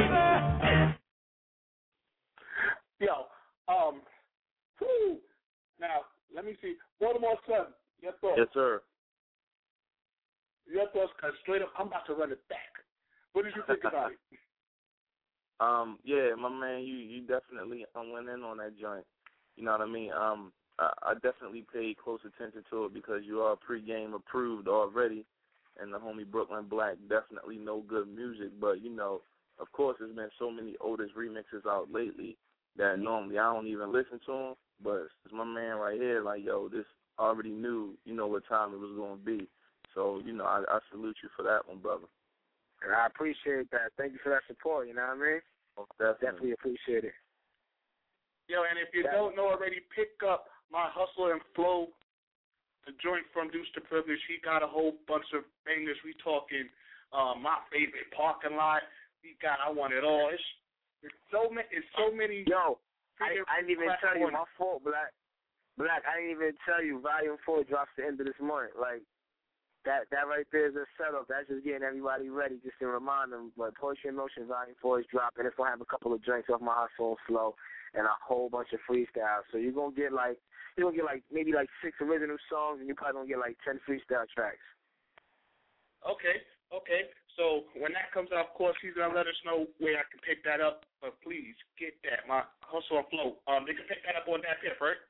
Yo, um, whew, Baltimore Sun, your thoughts? Yes, sir. Your thoughts, because straight up, I'm about to run it back. What did you think about it? Um, yeah, my man, you you definitely um, went in on that joint. You know what I mean? Um, I, I definitely paid close attention to it because you are pregame approved already, and the homie Brooklyn Black definitely know good music. But you know, of course, there's been so many Otis remixes out lately that normally I don't even listen to them. But it's my man right here, like yo, this already knew, you know, what time it was going to be. So you know, I, I salute you for that one, brother. And I appreciate that. Thank you for that support, you know what I mean? Oh, definitely. Definitely appreciate it. Yo, and if you that, don't know already, pick up my Hustle and Flow, the joint from Deuce to Privilege. He got a whole bunch of bangers. We talking uh, my favorite parking lot. We got I Want It All. It's, it's so many. It's so many. Yo, I, I didn't even tell you. My fault, Black. Black, I didn't even tell you. Volume four drops the end of this month. Like, That that right there is a setup. That's just getting everybody ready, just to remind them. But Poetry in Motion Volume four is dropping. It's going to have a couple of drinks off my Hustle and Flow and a whole bunch of freestyles. So you're going to get like, you're going to get like maybe like six original songs, and you're probably going to get like ten freestyle tracks. Okay, okay. So when that comes out, of course, he's going to let us know where I can pick that up. But please get that, my Hustle and Flow. Um, They can pick that up on that tip, right?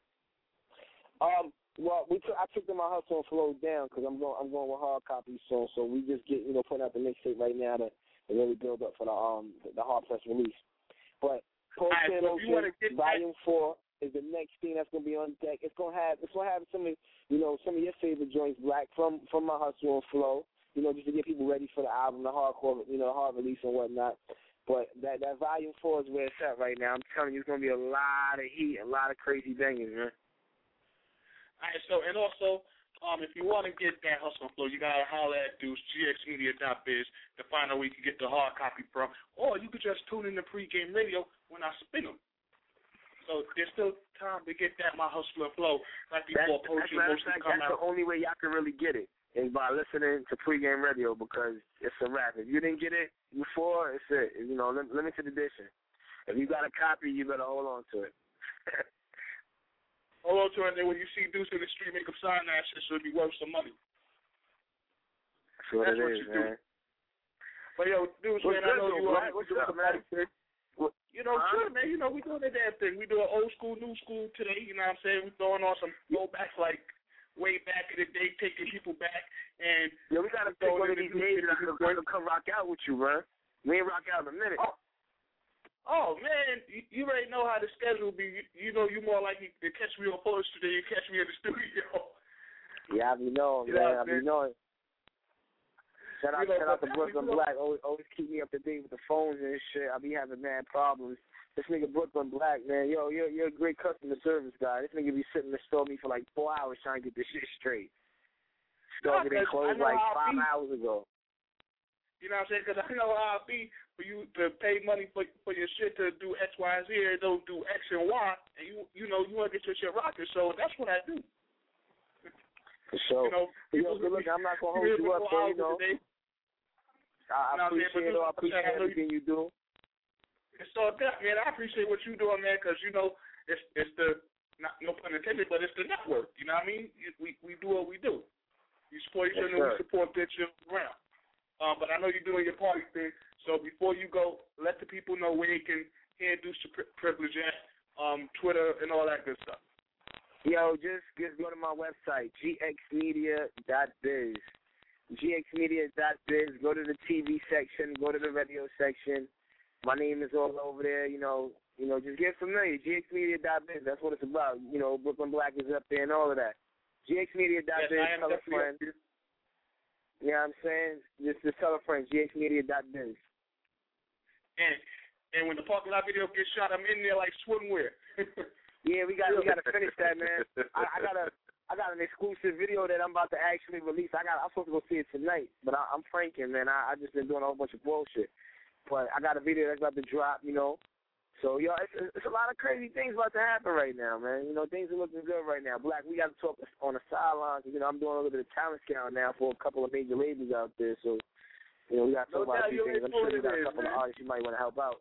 Um. Well, we took, I took them my Hustle and Flow down because I'm going I'm going with hard copies soon. So we just get you know putting out the mixtape right now to, to really build up for the um the, the hard press release. But Poetry in Motion Volume Four is the next thing that's going to be on deck. It's going to have it's going to have some of you know some of your favorite joints, Black, from from my Hustle and Flow. You know, just to get people ready for the album, the hardcore, you know, hard release and whatnot. But that that Volume Four is where it's at right now. I'm telling you, it's going to be a lot of heat, a lot of crazy bangers, man. All right, so, and also, um, if you want to get that Hustle and Flow, you got to holler at Deuce, G X media dot biz, to find out where you can get the hard copy from. Or you could just tune in to pregame radio when I spin them. So there's still time to get that My Hustle and Flow right before Poetry in Motion come That's out. the only way y'all can really get it, is by listening to pregame radio, because it's a wrap. If you didn't get it before, it's it. You know, limited edition. If you got a copy, you better hold on to it. Hold on to it, and then when you see Deuce in the street, make him sign that shit so it'll be worth some money. That's what That's it what is, you man. do. But, yo, Deuce, What's man, I know good, you Black? are. What's up, man? You know, huh? good, man. You know, we doing the damn thing. We do an old school, new school today. You know what I'm saying? We throwing on some throwbacks like way back in the day, taking people back. And yeah, we got to pick one of these days and I can come rock out with you, man. We ain't rock out in a minute. Oh. Oh, man, you, you already know how the schedule be. You, you know you more likely to catch me on poetry than you catch me in the studio. Yeah, I be knowing, you man. know, I be knowing. Shout out, you know, shout out to Brooklyn you know. Black. Always, always keep me up to date with the phones and shit. I be having mad problems. This nigga Brooklyn Black, man, yo, you're, you're a great customer service guy. This nigga be sitting in the store me for like four hours trying to get this shit straight. Store getting closed like five hours ago. You know what I'm saying? Because I know how it be for you to pay money for for your shit to do X, Y, and Z, and don't do X and Y, and you you know you want to get your shit rocking. So that's what I do. For sure. You know, yo, good look, I'm not gonna hold you up, though. You know, I, I appreciate it. I appreciate everything you do. It's all good, man. I appreciate what you doing, man, because you know it's it's the not no pun intended, but it's the network. You know what I mean? We we do what we do. You support each other, we support bitch around. Um, but I know you're doing your party thing, so before you go, let the people know where they can hear Deuce to Privilege at, um, Twitter, and all that good stuff. Yo, just, just go to my website, g x media dot biz. g x media dot biz. Go to the T V section, go to the radio section. My name is all over there, you know. You know, just get familiar, g x media dot biz. That's what it's about. You know, Brooklyn Black is up there and all of that. g x media dot biz, yes, tell a friend. You know what I'm saying? Just, just tell a friend, g x media dot biz. And and when the parking lot video gets shot, I'm in there like swimwear. yeah, we got we got to finish that, man. I, I got a I got an exclusive video that I'm about to actually release. I got I'm supposed to go see it tonight, but I, I'm franking, man. I, I just been doing a whole bunch of bullshit. But I got a video that's about to drop, you know. So, yo, it's, it's a lot of crazy things about to happen right now, man. You know, things are looking good right now. Black, we got to talk on the sidelines. You know, I'm doing a little bit of talent scout now for a couple of major labels out there. So, you know, we got to talk no about doubt, a few things. I'm sure you got a couple man. of artists you might want to help out.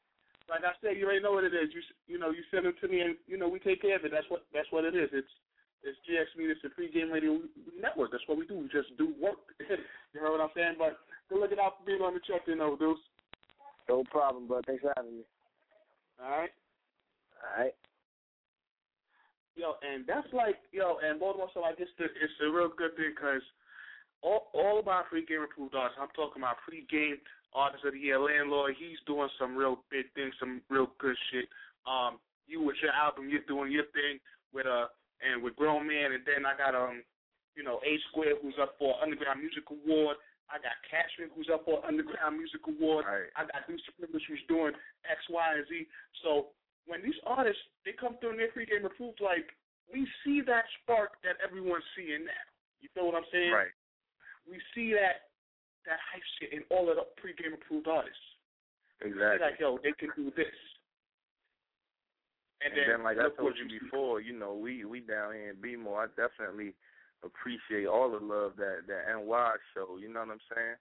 Like I said, you already know what it is. You you know, you send them to me, and you know, we take care of it. That's what that's what it is. It's It's G X Media, it's the Pregame Radio Network. That's what we do. We just do work. You heard what I'm saying? But good looking out for being on the check-in, though, Deuce. No problem, bro. Thanks for having me. All right? All right. Yo, and that's like, yo, and Baltimore, so like, it's, the, it's a real good thing because all, all of our Pregame approved artists, I'm talking about Pregame Artist of the Year, Landlord, he's doing some real big things, some real good shit. Um, you with your album, you're doing your thing with a, and with Grown Man, and then I got, um, you know, A Square, who's up for Underground Music Award. I got Cashman, who's up for Underground Music Award. Right. I got Deuce Privilege, who's doing X, Y, and Z. So when these artists, they come through and they're Pregame approved, like, we see that spark that everyone's seeing now. You feel what I'm saying? Right. We see that that hype shit in all of the Pregame approved artists. Exactly. Like, yo, they can do this. And, and then, then, like I told you before, you know, we, we down here in B-more, I definitely appreciate all the love that, that N Y show, you know what I'm saying?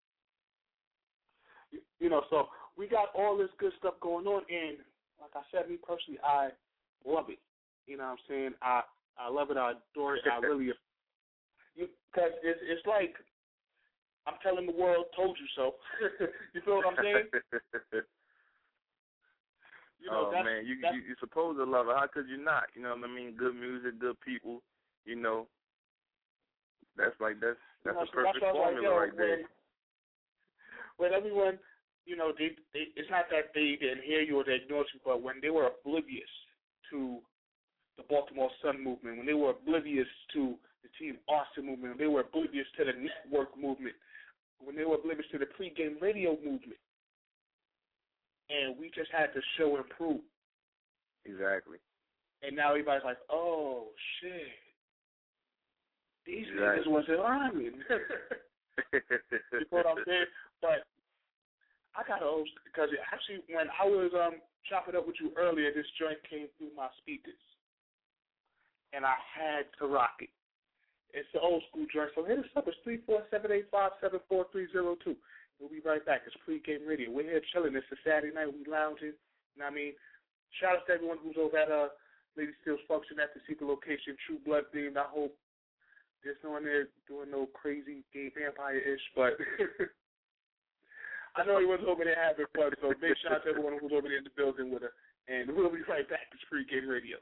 You, you know, so we got all this good stuff going on, and like I said, me personally, I love it. You know what I'm saying? I, I love it, I adore it, I really, because it's, it's like, I'm telling the world, told you so. You feel what I'm saying? You know, oh, that's, man, you, that's, you, you're supposed to love it. How could you not? You know what I mean? Good music, good people, you know. That's like, that's that's you know, a perfect that's formula like, yo, right there. When, when everyone, you know, they, they, it's not that they didn't hear you or they ignored you, but when they were oblivious to the Baltimore Sun movement, when they were oblivious to the Team Austin movement, when they were oblivious to the network movement, when they were oblivious to the Pregame Radio movement, and we just had to show and prove. Exactly. And now everybody's like, oh, shit. These exactly. niggas wasn't rhyming. You know what I'm saying? But I got to, because actually when I was um, chopping up with you earlier, this joint came through my speakers. And I had to rock it. It's the old school joint, so hit us up. It's three four seven eight five seven four three zero two. We'll be right back. It's Pregame Radio. We're here chilling. It's a Saturday night. We lounging. You know what I mean? Shout out to everyone who's over at uh, Lady Steele's function at the secret location, True Blood themed. I hope there's no one there doing no crazy gay vampire-ish, but I know everyone's over there having fun, so big shout out to everyone who's over there in the building with her. And we'll be right back. It's Pregame Radio.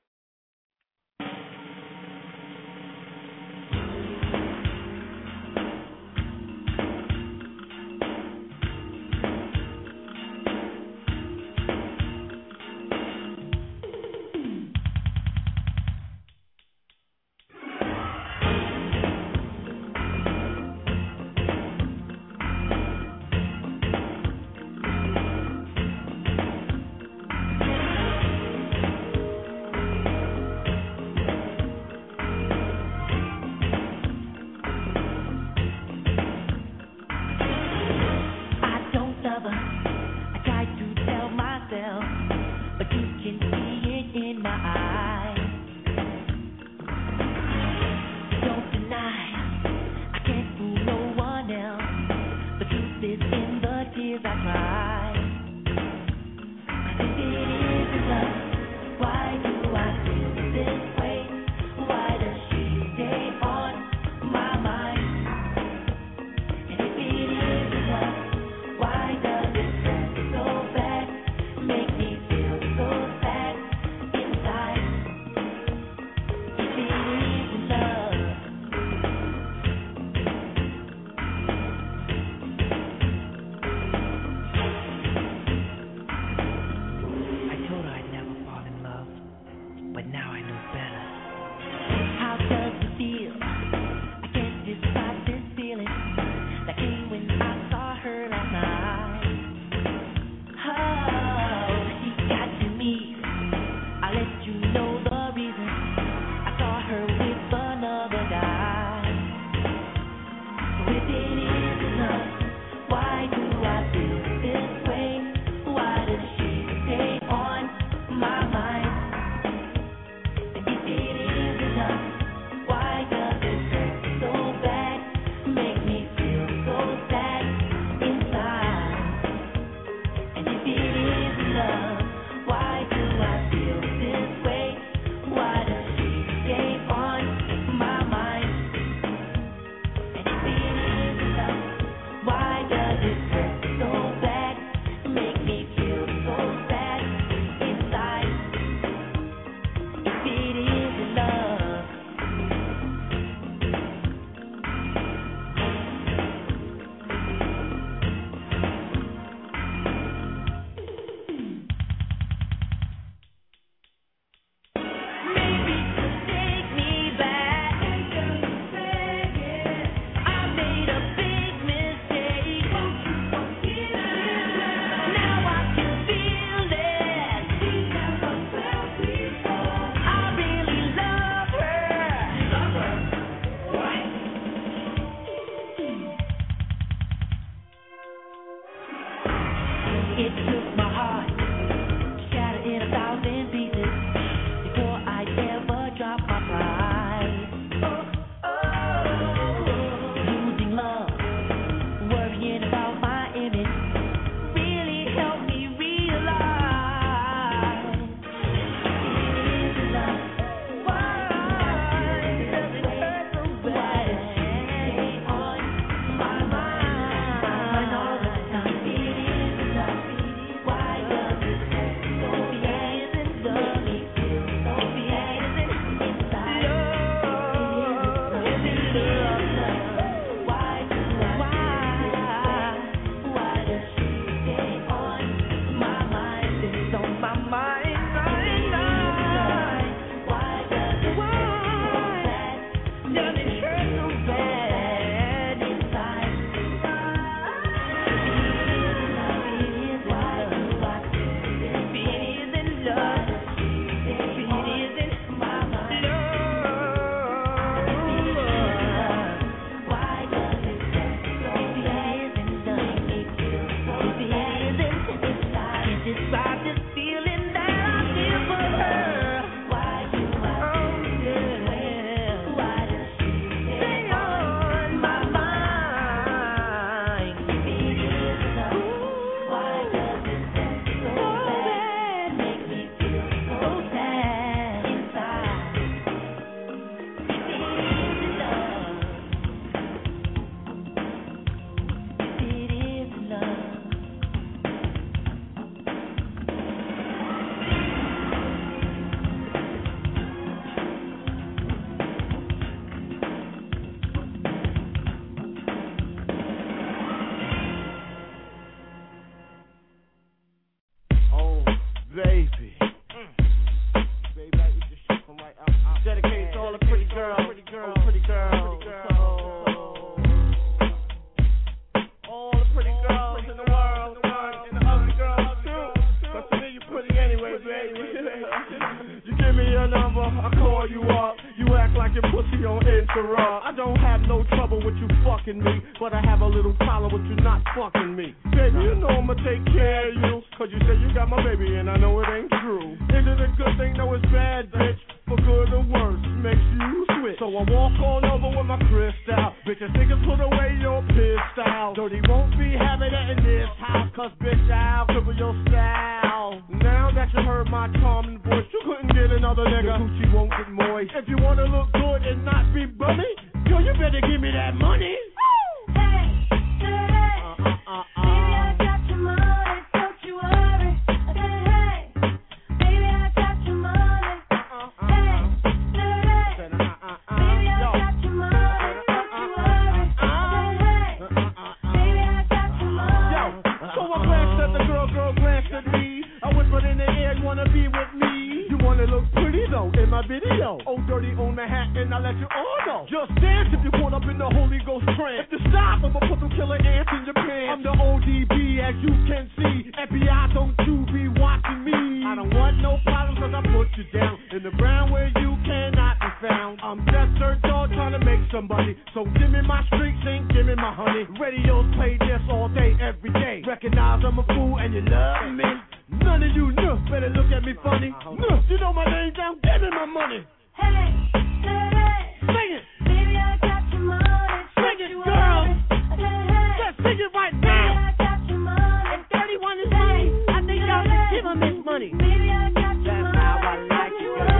Dirty on Intera. I don't have no trouble with you fucking me, but I have a little problem with you not fucking me. Baby, you know I'ma take care of you, cause you say you got my baby and I know it ain't true. Is it a good thing? No, it's bad, bitch. For good or worse, makes you switch. So I walk on over with my crystal. Bitches, niggas, put away your pistol. Dirty won't be having it in this house, cause bitch, I'll cripple your style. Now that you heard my charming voice, you couldn't get another nigga. Coochie won't get moist. If you wanna look good and not be bummy, yo, you better give me that money. Woo! Hey, hey, uh, uh, uh, uh. Baby, I got your money, don't you worry. I said, hey, baby, I got your money. Uh, uh, hey, hey, uh, uh, uh, baby, I got your money, don't you worry. I said, hey, baby, I got your money. Yo, so I glanced at the girl, girl glanced at me. I whispered in the air, you wanna be with me? You wanna look pretty though in my video. Oh, dirty on the hat, and I let you all know. Just dance if you're caught up in the Holy Ghost trance. If you stop, I'ma put them killer ants in your pants. I'm the O D B, as you can see. F B I, don't you be watching me. I don't want no problems, cause I put you down in the ground where you cannot be found. I'm just a dog trying to make somebody. So give me my streaks and give me my honey. Radios play this all day, every day. Recognize I'm a fool and you love me. None of you know, better look at me funny. No, you know my name down, give me my money. Hey, hey, hey. Sing it. Baby, I got your money. Sing it, girl. Hey, just sing it right now. Baby, I got your money. If thirty-one is money, I think y'all should give him his money. Baby, I got your money. That's how I like it, girl.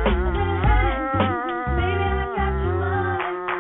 Baby, I got your money.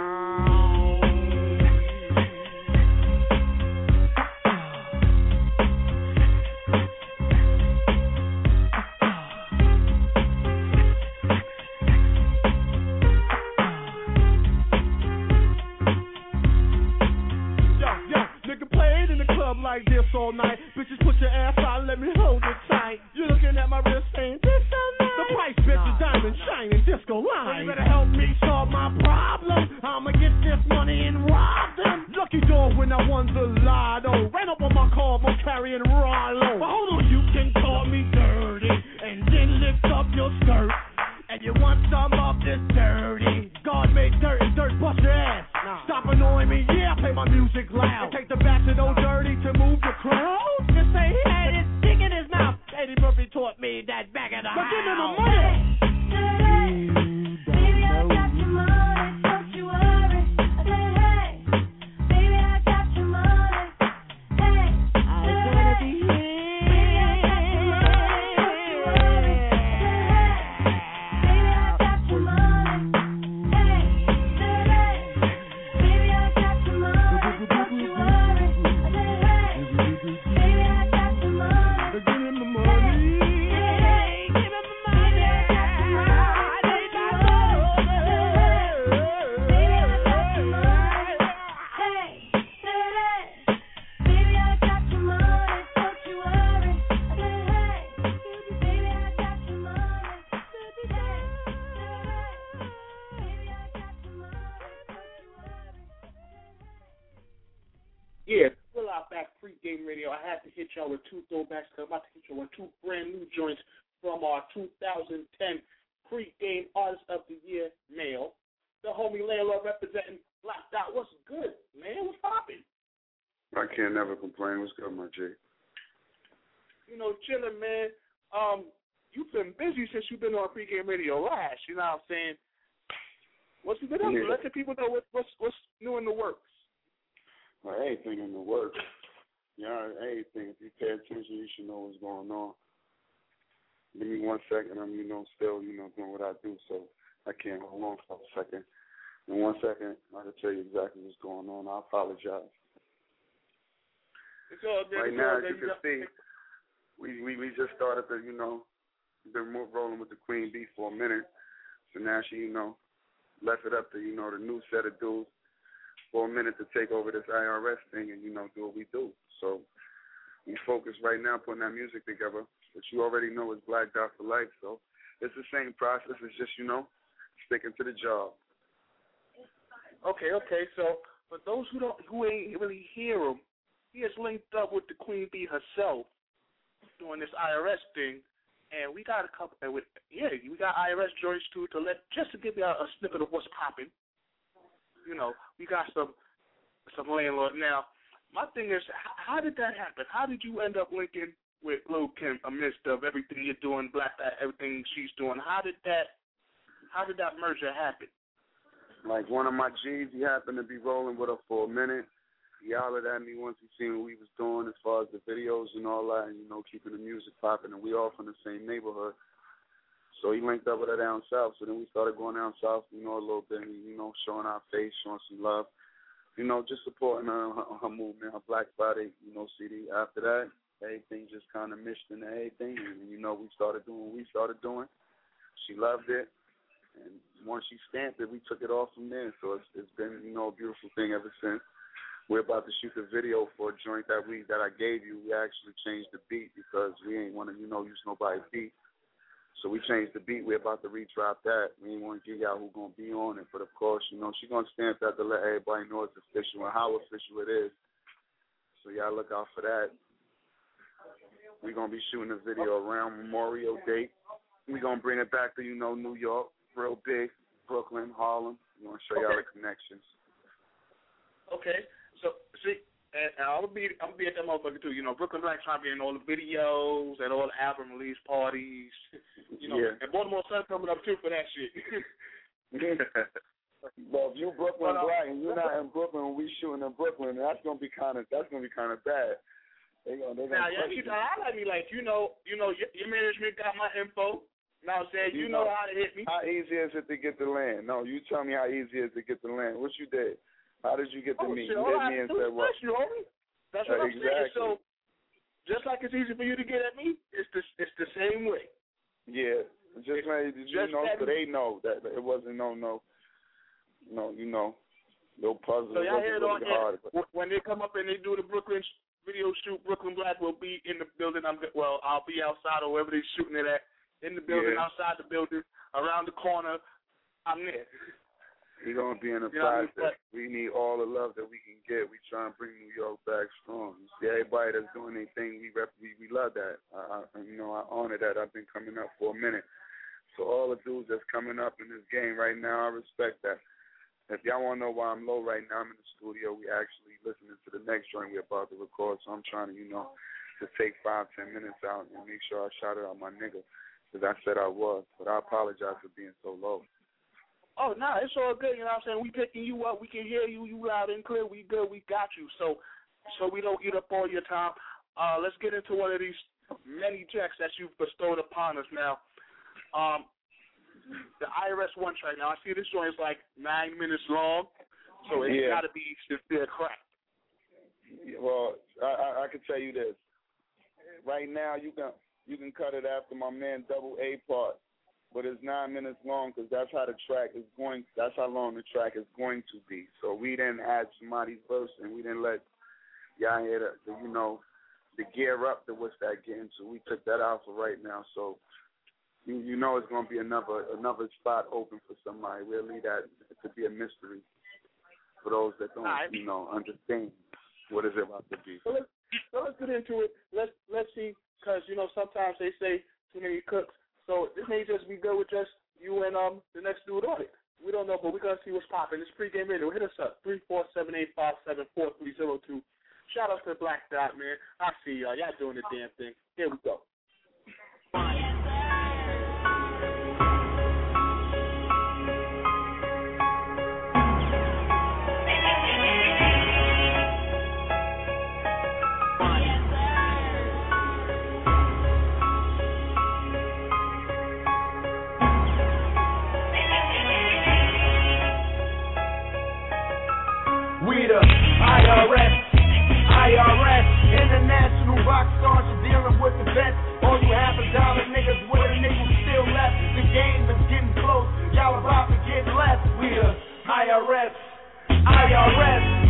Like this all night, bitches put your ass out, let me hold it tight. You looking at my wrist saying this so nice. The price, bitch, is diamond shining disco line. You better help me solve my problem. I'ma get this money and rob them. Lucky dog when I won the lotto. Ran up on my car, I'm carrying Rollo. But hold on, you can call me dirty and then lift up your skirt. And you want some of this dirty? God made dirt and dirt bust your ass. Nah. Stop annoying me, yeah, play my music loud. And take the back to no dirty to move the crowd. Just say he had his dick in his mouth. Eddie Murphy taught me that back in the but house. But give me my money. Hey, baby, I got your money, don't you worry. I said, hey, baby, I got your money. Hey, I wanna be here. Baby, I got your money, don't you worry. I said, hey, baby, I got your money. Hey, hey, baby, I got your money, don't you worry. I said, hey, baby, I got your money. Give me my money. Hey, give me my money. I got your money. I got your money. Baby, I got your money. Hey, hey, baby, I got your money, don't you worry. I said, hey, baby, I got your money. Yeah, Fill Out Back Pregame Radio. I had to hit y'all with two throwbacks. I'm about to hit y'all with two brand new joints from our two thousand ten Pregame Artist of the Year male. The homie Landlord representing Black Dot. What's good, man? What's poppin'? I can't never complain. What's good, my J? You know, chilling, man. Um, you've been busy since you've been on Pregame Radio last. You know what I'm saying? What's you been up to? Let the people know what, what's what's new in the works. Well, anything in the works. Yeah, anything. If you pay attention, you should know what's going on. Give me one second. I'm, you know, still, you know, doing what I do, so I can't hold on for a second. In one second, I can tell you exactly what's going on. I apologize. It's all good. Right it's now, all as you can see, we, we, we just started to, you know, been rolling with the Queen Bee for a minute. So now she, you know, left it up to, you know, the new set of dudes for a minute to take over this I R S thing and, you know, do what we do. So we focus right now putting that music together, which you already know is Black Dot for Life. So it's the same process. It's just, you know, sticking to the job. Okay, okay. So for those who don't, who ain't really hear him, he is linked up with the Queen Bee herself doing this I R S thing. and we got a couple. And with yeah, we got I R S joints too to let just to give you a, a snippet of what's popping. You know, we got some some landlord now. My thing is, how, how did that happen? How did you end up linking with Lil Kim amidst of everything you're doing, Black Dot, everything she's doing? How did that? How did that merger happen? Like one of my G's, he happened to be rolling with her for a minute. He hollered at me once he seen what we was doing as far as the videos and all that, and, you know, keeping the music popping, and we all from the same neighborhood. So he linked up with her down south, so then we started going down south, you know, a little bit, and, you know, showing our face, showing some love, you know, just supporting her, her, her movement, her Black Friday, you know, C D. After that, everything just kind of meshed into everything, and, you know, we started doing what we started doing. She loved it, and once she stamped it, we took it off from there, so it's, it's been, you know, a beautiful thing ever since. We're about to shoot the video for a joint that we that I gave you. We actually changed the beat because we ain't want to, you know, use nobody's beat. So we changed the beat. We're about to re-drop that. We ain't want to give y'all who's going to be on it. But, of course, you know, she's going to stamp that to let everybody know it's official and how official it is. So y'all look out for that. We're going to be shooting the video around Memorial Day. We're going to bring it back to, you know, New York, real big, Brooklyn, Harlem. We're going to show y'all the connections. Okay. So, see, and, and I'm going to be I'm gonna be at that motherfucker, too. You know, Brooklyn Black trying to be in all the videos and all the album release parties. You know, yeah. And Baltimore Sun coming up, too, for that shit. Well, if you Brooklyn But, uh, Black and you're not in Brooklyn when we shooting in Brooklyn, that's going to be kind of that's gonna be kind of bad. They gonna, they gonna now, yeah, you try to holler at me like, you know, you know, your, your management got my info. Now I'm saying, you, you know, know how to hit me. How easy is it to get the land? No, you tell me how easy it is to get the land. What you did? How did you get to oh, me? Shit, You all hit me and said what? You, homie. That's what uh, I'm exactly. saying. So, just like it's easy for you to get at me, it's the it's the same way. Yeah, just like you just know, that so they know that it wasn't no no, no, you know, no puzzle. So y'all hear it on really hard, there. When they come up and they do the Brooklyn video shoot, Brooklyn Black will be in the building. I'm well, I'll be outside or wherever they're shooting it at. In the building, yeah. outside the building, around the corner, I'm there. We're going to be in the you know process. I mean? We need all the love that we can get. We try and bring New York back strong. You see, everybody that's doing their thing, we, rep, we, we love that. I, I, you know, I honor that. I've been coming up for a minute. So all the dudes that's coming up in this game right now, I respect that. If y'all want to know why I'm low right now, I'm in the studio. We actually listening to the next joint we're about to record. So I'm trying to, you know, just take five, ten minutes out and make sure I shout out my nigga. Because I said I was, but I apologize for being so low. Oh, no, nah, it's all good. You know what I'm saying? We picking you up. We can hear you. You loud and clear. We good. We got you. So so we don't eat up all your time. Uh, let's get into one of these many checks that you've bestowed upon us now. Um, the I R S one track. Now, I see this joint is like nine minutes long, so it's yeah. got to be sincere crack. Well, I, I, I can tell you this. Right now, you can... You can cut it after my man Double A part, but it's nine minutes long because that's how the track is going. That's how long the track is going to be. So we didn't add somebody's verse, and we didn't let y'all hear the, the you know, the gear up to what's that getting to. We took that out for right now. So you, you know it's going to be another another spot open for somebody. We'll leave that to be a mystery for those that don't, right. you know, understand what is it about to be. So let's, so let's get into it. Let's let's see. Because, you know, sometimes they say too many cooks. So this may just be good with just you and um the next dude on it. We don't know, but we're going to see what's popping. It's pregame radio. Hit us up, three four seven, eight five seven, four three zero two. Shout out to Black Dot, man. I see y'all. Y'all doing the damn thing. Here we go. We the I R S, I R S, international rock stars, you're dealing with the best. All you half a dollar niggas with a nickel still left. The game is getting close, y'all about to get left. We the I R S, I R S.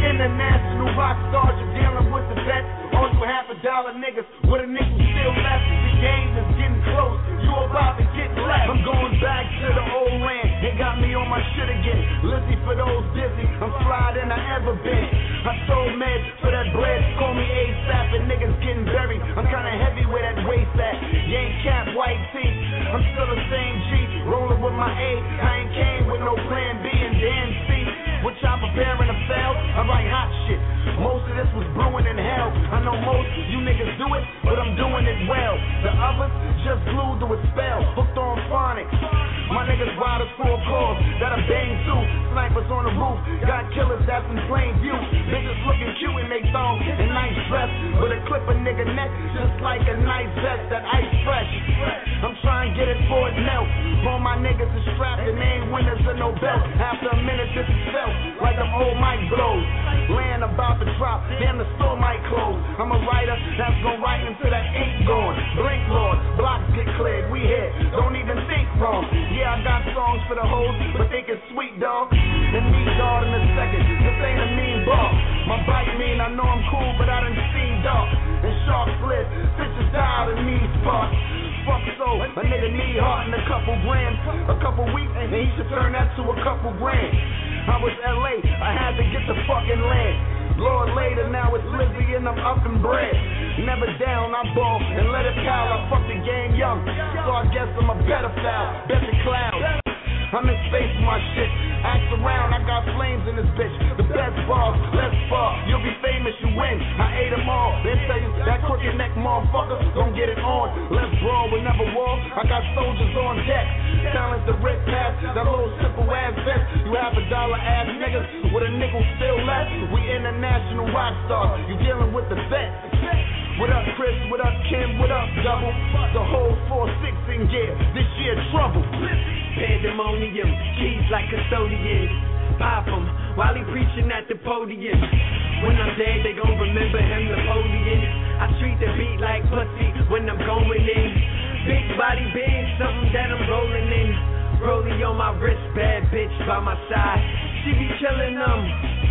international rock stars, you're dealing with the vets. All you half a dollar niggas with a nickel still left. The game is getting close, you about to get left. I'm going back to the old land, they got me on my shit again. Lizzie for those dizzy, I'm fly than I ever been. I sold meds for that bread, call me ASAP, and niggas getting buried. I'm kinda heavy where that waist at. You ain't cap, white tee, I'm still the same G, rolling with my A. I ain't came with no plan B and then C. What y'all preparing to fail? I write hot shit. Most of this was brewing in hell. I know most you niggas do it, but I'm doing it well. The others just glued to a spell, hooked on phonics. My niggas riders full calls that I bang too. Snipers on the roof, got killers that's in plain view. Bitches looking cute in they thongs and nice dress, but a clip a nigga neck just like a nice vest that ice fresh. I'm trying to get it for it melt. All my niggas is strapped and they ain't winners of no belt. After a minute this is felt like them old mic blows. Land about to drop, damn the store might close. I'm a writer that's gonna write until that ink gone. Blink Lord, blocks get cleared, we here, don't even think wrong. Yeah, I got songs for the hoes, but think it's sweet, dog. And me, dog, in a second, this ain't a mean bar. My bike mean I know I'm cool, but I done seen dark. And shark slip, bitches died in these spots. Fuck so, a nigga need heart and a couple grams, a couple weeks, and he should turn that to a couple grand. I was L A, I had to get the fucking land. Lord later, now it's Lizzie and I'm up and bred. Never down, I ball and let it pal. I fuck the game young, so I guess I'm a better foul. Bet the clouds. I'm in space with my shit. Ask around, I got flames in this bitch. The best balls, let's fall. You'll be famous, you win. I ate them all. They tell you that crooked neck motherfucker gon' get it on. Let's brawl, we never war. I got soldiers on deck. Talent to rip past that little simple ass vest. You have a dollar ass niggas with a nickel still left. We international rock stars. You dealing with the best. What up, Chris? What up, Kim? What up, Double? The whole four six in gear. This year trouble. Pandemonium, keys like custodians. Pop 'em while he preaching at the podium. When I'm dead, they gon' remember him, Napoleon. I treat the beat like pussy when I'm going in. Big body, big, something that I'm rolling in. Rolling on my wrist, bad bitch by my side. She be chillin' them.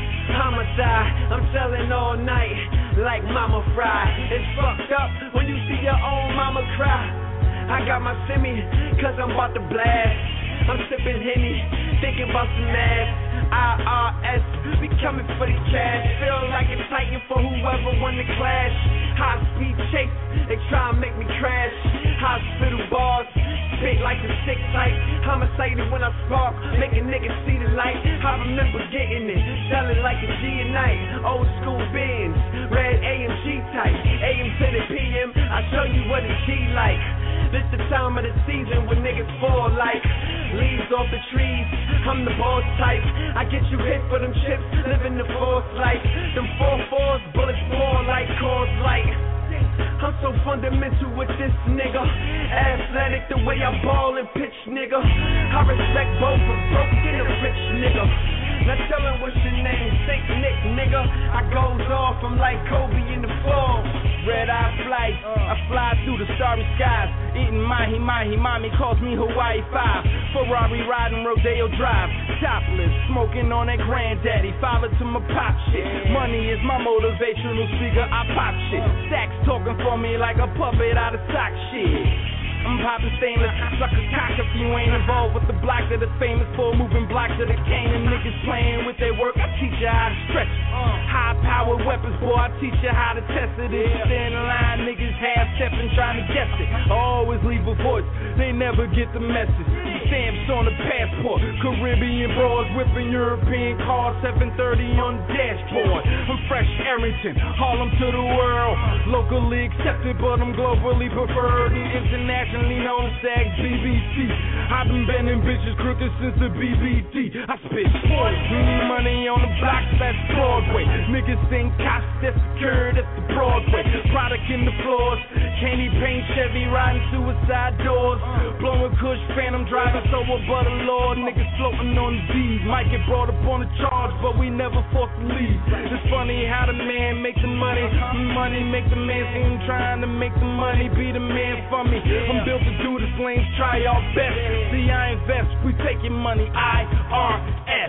Homicide, I'm selling all night like Mama Fry. It's fucked up when you see your own mama cry. I got my semi, cause I'm about to blast. I'm sipping Henny, thinking about some ass. I R S, we coming for the cash. Feel like it's Titan for whoever won the clash. High speed chase, they try and make me crash. Hospital bars, spit like the sick type. Homicided when I spark, making niggas see the light. I remember getting it, selling like a G a night. Old school Benz, red A M G type. A M to the P M, I show you what a G like. This the time of the season when niggas fall like leaves off the trees. I'm the boss type. I get you hit for them chips, living the force life. Them four fours, bullets pour like cause light. I'm so fundamental with this nigga. Athletic the way I ball and pitch, nigga. I respect both a broke and a rich nigga. Now tell him what's your name, Saint Nick, nigga. I goes off, I'm like Kobe in the fall. Red eye flight, I fly through the starry skies. Eating mahi mahi, mommy calls me Hawaii five. Ferrari riding Rodeo Drive. Topless, smoking on that granddaddy. Father to my pop shit. Money is my motivational speaker, I pop shit. Stacks talking for me like a puppet out of sock shit. I'm popping stainless, suck a cock if you ain't involved with the block that is famous for moving blocks of the cane. And niggas playing with their work, I teach you how to stretch it. High powered weapons, boy, I teach you how to test it. If you stand in line, niggas half stepping trying to guess it. I always leave a voice, they never get the message. Stamps on the passport, Caribbean bros whipping European cars, seven thirty on the dashboard. I'm fresh Arrington, Harlem to the world. Locally accepted, but I'm globally preferred and internationally known as Sags B B C. I've been bending bitches crooked since the B B D. I spit sports, we need money on the block, that's Broadway. Niggas think cops, that's secured, that's the Broadway. Product in the floors, candy paint Chevy riding suicide doors. Blowing Kush, phantom driving sober but a lord. Niggas floating on the D's, might get brought up on a charge, but we never forced to leave. It's funny how the man make the money, money make the man seem trying to make the money be the man for me. I'm built to do this, lanes try our best. See, I invest, we take your money, I R S. Yeah.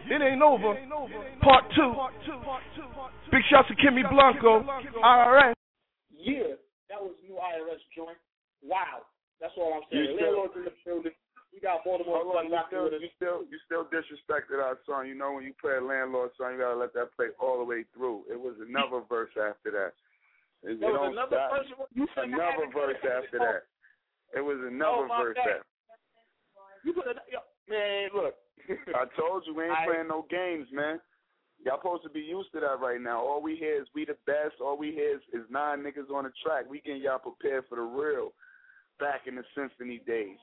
It ain't over. Part two. Big shouts to Kimmy Blanco, I R S. Yeah, that was new I R S joint. Wow. That's all I'm saying. You still- Landlords in the building. We got Baltimore Hold on, Sun you rocking still, with us. you still, you still disrespected our song. You know, when you play a landlord song, you gotta let that play all the way through. It was another verse after that. It, There it was don't another stop. verse. You said Another verse after that. It was another Oh, my verse bad. after. You put it, yo, man, look. I told you we ain't I- playing no games, man. Y'all supposed to be used to that right now. All we hear is we the best. All we hear is, is nine niggas on the track. We getting y'all prepared for the real back in the symphony days.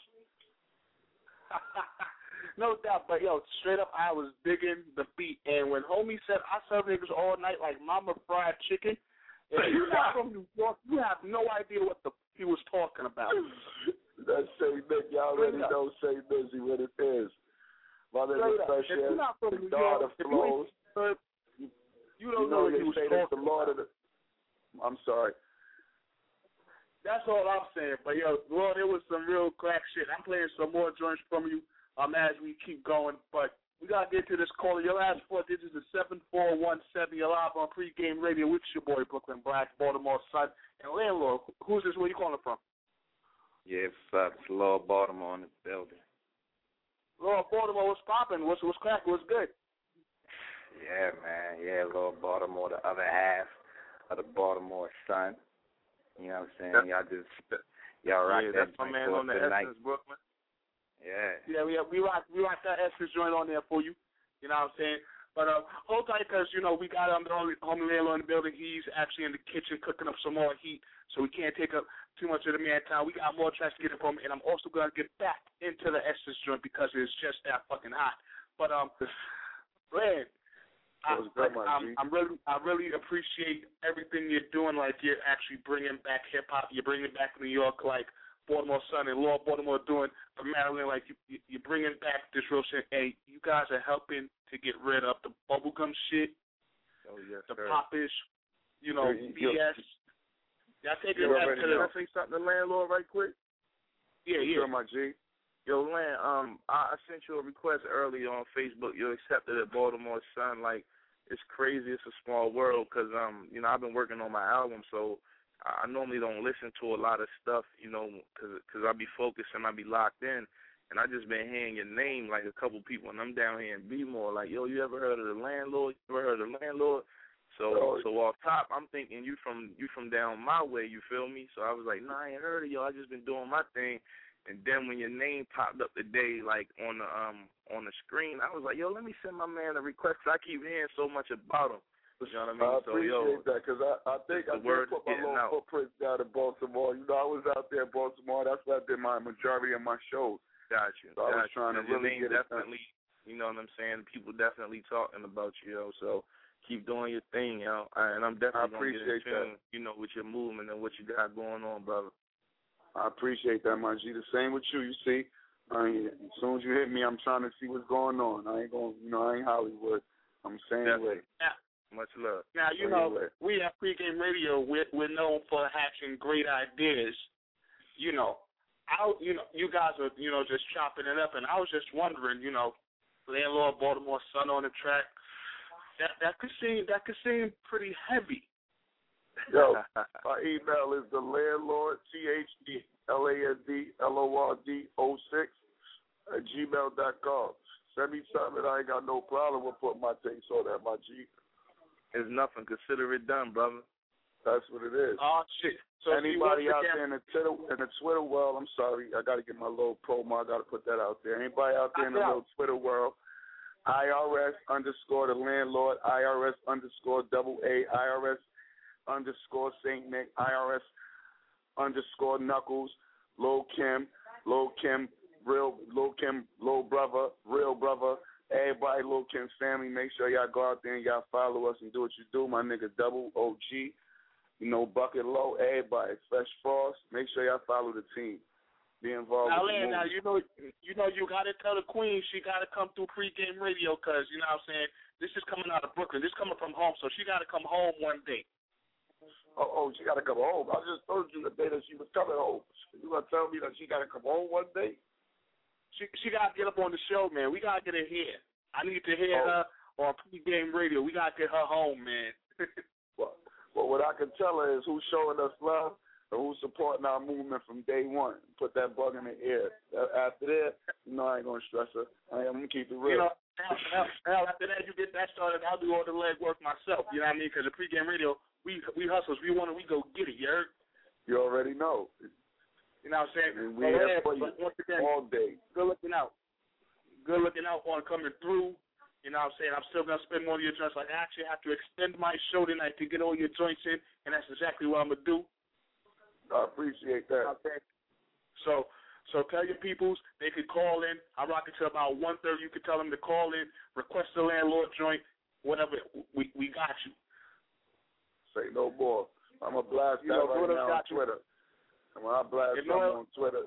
No doubt, but yo, straight up, I was digging the beat, and when homie said I serve niggas all night like mama fried chicken, if you're not from New York, you have no idea what the he was talking about. That say Nick, y'all already Straight up. know say busy what it is. My name Straight is up. Fresh If you're not from the New God York, of if you flows. ain't, you, you don't You know know what they he was say that's talking the Lord about. of the. I'm sorry. That's all I'm saying. But yo, Lord, it was some real crack shit. I'm playing some more joints from you um as we keep going. But we gotta get to this caller. Your last four digits is seven four one seven. You're live on pregame radio with your boy Brooklyn Black, Baltimore Sun, and landlord. Who's this? Where you calling from? Yeah, what's up? It's Lord Baltimore in the building. Lord Baltimore, what's popping? What's what's crack? What's good? Yeah, man. Yeah, Lord Baltimore, the other half of the Baltimore Sun. You know what I'm saying? Y'all just, y'all rock Yeah, that that's my joint man for on the us tonight. Essence, Brooklyn. Yeah. Yeah, we we rock we rock that Essence joint on there for you. You know what I'm saying? But uh, hold tight, because you know we got um the homie homie landlord in the building. He's actually in the kitchen cooking up some more heat, so we can't take up too much of the man time. We got more tracks to get from, and I'm also gonna get back into the Essence joint because it's just that fucking hot. But um, man. I, It was good, like, my I'm, G. I'm really, I really appreciate everything you're doing. Like you're actually bringing back hip hop. You're bringing back New York, like Baltimore Sun and Lord Baltimore doing for Maryland. Like you, you, you're bringing back this real shit. Hey, you guys are helping to get rid of the bubblegum shit, Oh, yes, the sir. popish, you know, You- B S. Y'all taking you it back already to know. the. Can I say something to landlord right quick? Yeah, Sure, yeah. my G. Yo, Land, um, I, I sent you a request earlier on Facebook. You accepted it, Baltimore Sun. Like, it's crazy. It's a small world because, um, you know, I've been working on my album, so I normally don't listen to a lot of stuff, you know, because cause I be focused and I be locked in. And I just been hearing your name, like a couple people, and I'm down here in B-more, like, yo, you ever heard of the landlord? You ever heard of the landlord? So, Oh. so off top, I'm thinking you from you from down my way, you feel me? So I was like, no, I ain't heard of you. I just been doing my thing. And then when your name popped up today, like on the um on the screen, I was like, yo, let me send my man a request 'cause I keep hearing so much about him. You know what I mean? I so appreciate yo, that because I, I think I the word did put is my getting little out. footprint down in Baltimore. You know, I was out there in Baltimore. That's where I did my majority of my shows. Got you. So I was got trying you. to Your really name get it done. definitely, you know what I'm saying? People definitely talking about you, yo. So keep doing your thing, yo. And I'm definitely I gonna get in appreciate tune, you know, with your movement and what you got going on, brother. I appreciate that, my G. The same with you. You see, I mean, as soon as you hit me, I'm trying to see what's going on. I ain't going, you know, I ain't Hollywood. I'm saying Definitely. with. Now, Much love. now you Same know way. we at pregame radio. We're we're known for hatching great ideas. You know, I you know you guys are you know just chopping it up, and I was just wondering, you know, landlord Baltimore Sun on the track. That that could seem that could seem pretty heavy. Yo, my email is the landlord, T H D L A N D L O R D oh six at gmail dot com. Send me something. I ain't got no problem with putting my takes on that, my G. It's nothing. Consider it done, brother. That's what it is. Oh shit! So Anybody see, out again, there in the Twitter in the Twitter world, I'm sorry, I got to get my little promo. I got to put that out there. Anybody out there in the little Twitter world, I R S underscore the landlord, I R S underscore double A, I R S underscore Saint Nick, I R S underscore Knuckles, Lil Kim, Lil Kim, real Lil Kim, Lil Brother, Real Brother. Everybody, Lil Kim's family, make sure y'all go out there and y'all follow us and do what you do. My nigga Double O G, you know, Bucket Low, everybody, Fresh Frost. Make sure y'all follow the team. Be involved Now, with the Lynn, now movie. you know you know you got to tell the queen she got to come through pregame radio because you know what I'm saying this is coming out of Brooklyn. This coming from home, so she got to come home one day. Oh, oh, she got to come home. I just told you the day that she was coming home. You gonna tell me that she got to come home one day? She she got to get up on the show, man. We got to get her here. I need to hear Oh. her on pregame radio. We gotta get her home, man. Well, well, what I can tell her is who's showing us love and who's supporting our movement from day one. Put that bug in the ear. After that, you know, I ain't gonna stress her. I am gonna keep it real. You know, hell, hell, hell, after that, you get that started, I'll do all the leg work myself. You know what I mean? Because the pregame radio, we we hustlers, we want to, we go get it. You heard? You already know. You know what I'm saying? And we So, have yeah, for you but once again, all day. Good looking out. Good looking out on coming through. You know what I'm saying? I'm still going to spend more of your joints. Like, I actually have to extend my show tonight to get all your joints in, and that's exactly what I'm going to do. I appreciate that. Okay. So so tell your peoples they could call in. I rock it to about one thirty. You can tell them to call in, request the landlord joint, whatever. We we got you. Say no more. I'm going to blast You that know, right Buddha now on got you. Twitter. And when I blast You something know- on Twitter,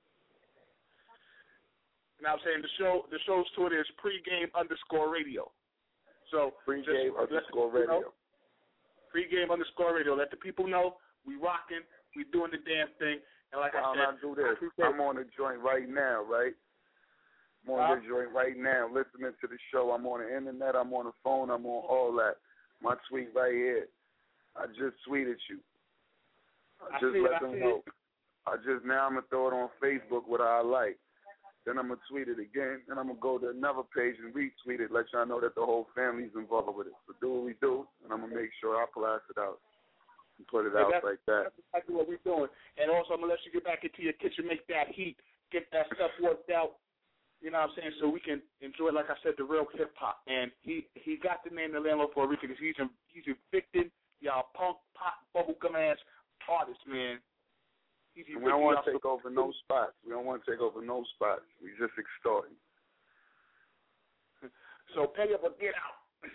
You know what I'm saying? The show the show's Twitter is pregame underscore radio. So pregame just, underscore let the people radio. know. Pregame underscore radio. Let the people know we rocking, we doing the damn thing. And like Why I don't I said, do this? I'm on the joint right now, right? I'm on Huh? the joint right now, listening to the show. I'm on the internet. I'm on the phone. I'm on all that. My tweet right here. I just tweeted you. I I just see it, let I them see know. it. I just now I'm gonna throw it on Facebook what I like. Then I'm gonna tweet it again. Then I'm gonna go to another page and retweet it. Let y'all know that the whole family's involved with it. So do what we do, and I'm gonna make sure I blast it out and put it Yeah, out that's, like that. That's exactly what we're doing. And also, I'm going to let you get back into your kitchen, make that heat, get that stuff worked out, you know what I'm saying, so we can enjoy, like I said, the real hip-hop. And he he got the name The Landlord for a reason because he's, he's evicting y'all punk, pop, bubblegum-ass artists, man. He's And we don't want to evicting take y'all over no spots. We don't want to take over no spots. We just extorting. So pay up or get out.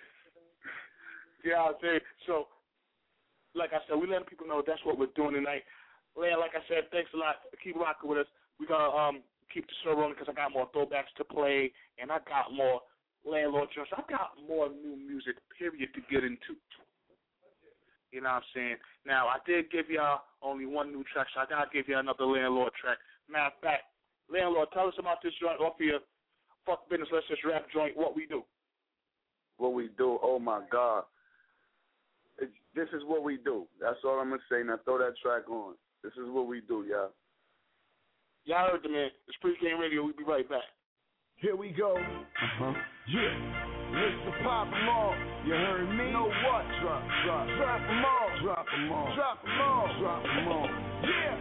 You know what I'm saying? So, like I said, we letting people know that's what we're doing tonight. Land, like I said, thanks a lot. Keep rocking with us. We're going to um, keep the show rolling because I got more throwbacks to play, and I got more landlord joints. I got more new music, period, to get into. You know what I'm saying? Now, I did give y'all only one new track, so I got to give you another landlord track. Matter of fact, landlord, tell us about this joint off your Fuck Business, Let's Just Rap joint, what we do. What we do, oh, my God. It's, this is what we do. That's all I'm going to say. Now throw that track on. This is what we do, y'all. Y'all heard the man. It's Pregame Radio. We'll be right back. Here we go. Uh-huh. Yeah. Mister Pop 'em all. You heard me? Know what? Drop, drop. Drop 'em all. Drop 'em all. Drop 'em all. Drop 'em all. Yeah.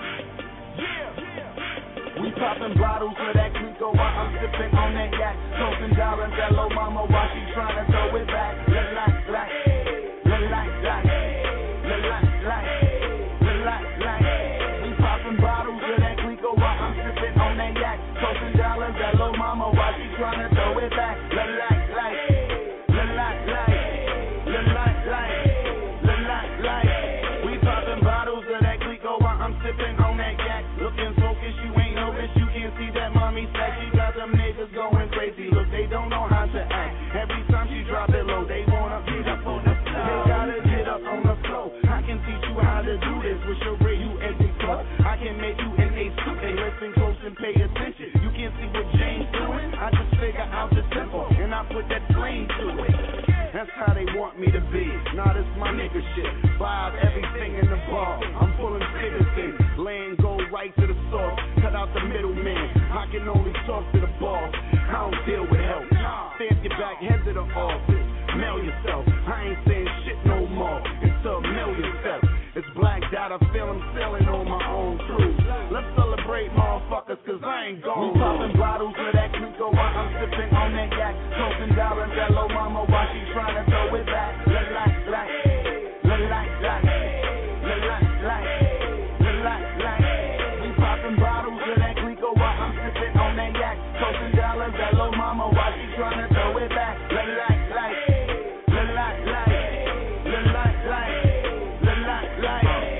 Yeah. Yeah. We poppin' bottles of that Clico while I'm sippin' on that yak. Toastin' dollars at Lil' Mama while she tryna throw it back. La la la. La la la. La la la. La la la. We poppin' bottles of that Clico while I'm sippin' on that yak. Toastin' dollars at Lil' Mama while she tryna throw it back. La la la. La la la. La la la. La la la. We poppin' bottles of that Clico while I'm sippin' on that yak. Lookin' focused, you ain't no bitch, you can see that mommy stack. She got them niggas going crazy. Look, they don't know how to act. Every time she drop it low, they wanna beat up on the floor. They gotta get up on the floor. I can teach you how to do this with your brain, you empty club. I can make you an ace too. Hey, listen close and pay attention. You can see what James doing. I just figure out the tempo and I put that flame to it. That's how they want me to be. Nah, this my nigga shit. Vibe everything in the bar. I'm pulling figures in. Laying go right to the source. Cut out the middleman. I can only talk to the boss. I don't deal with help. Stamp your back, head to the office. Mail yourself. I ain't saying shit no more until mail yourself. It's blacked out. I feel I'm sailing on my own cruise. Let's celebrate, motherfuckers, cause I ain't gone. We poppin' bottles of that Clico while I'm sippin' on that yak. Toastin' dollars at Lil' Mama while she tryna throw it back. La la la. La la la. La la la. La la la. We poppin' bottles of that Clico while I'm sippin' on that yak. Toastin' dollars at Lil' Mama while she tryna throw it back. La la la. La la la. La la la. La la la.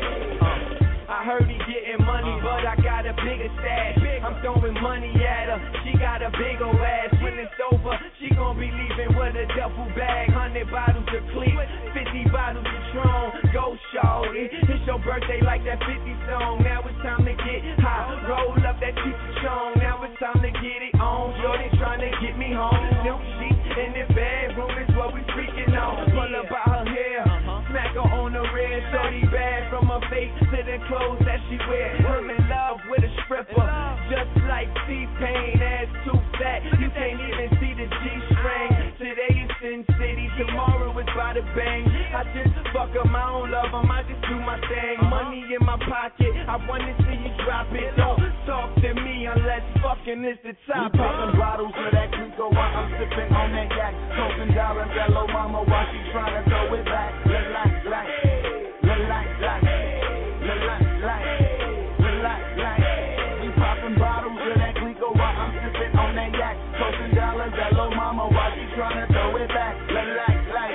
I heard he getting money, but I got a bigger stash. I'm throwing money at her. She got a big ol' ass. When it's over, She gon' be leaving with a duffel bag, hundred bottles of Cleek, fifty bottles of Tron. Go shorty, it's your birthday like that fifty song. Now it's time to get high, roll up that cheap chong. Now it's time to get it on. Shorty tryna get me home. Silk sheets in the bedroom is what we freaking on. Pull up by her hair, smack her on the rear. Shorty bad from her face to the clothes that she wear. I'm in love with a stripper, just like T-Pain. Ass too fat, you can't even see the G-string. Today is Sin City, tomorrow is Bada Bang. I just fuck up my own love, I might just do my thing. Money in my pocket, I wanna see you drop it. Don't talk to me unless fucking is the topic. We popping bottles of that Clico while I'm sipping on that yak. Toasting dollars, that low mama while she tryna throw it back. Relax, relax, relax, relax, relax, relax, relax, relax. We popping bottles of that Clico while I'm sipping on that yak. Toasting dollars, that low mama while she tryna throw it back. Relax, relax,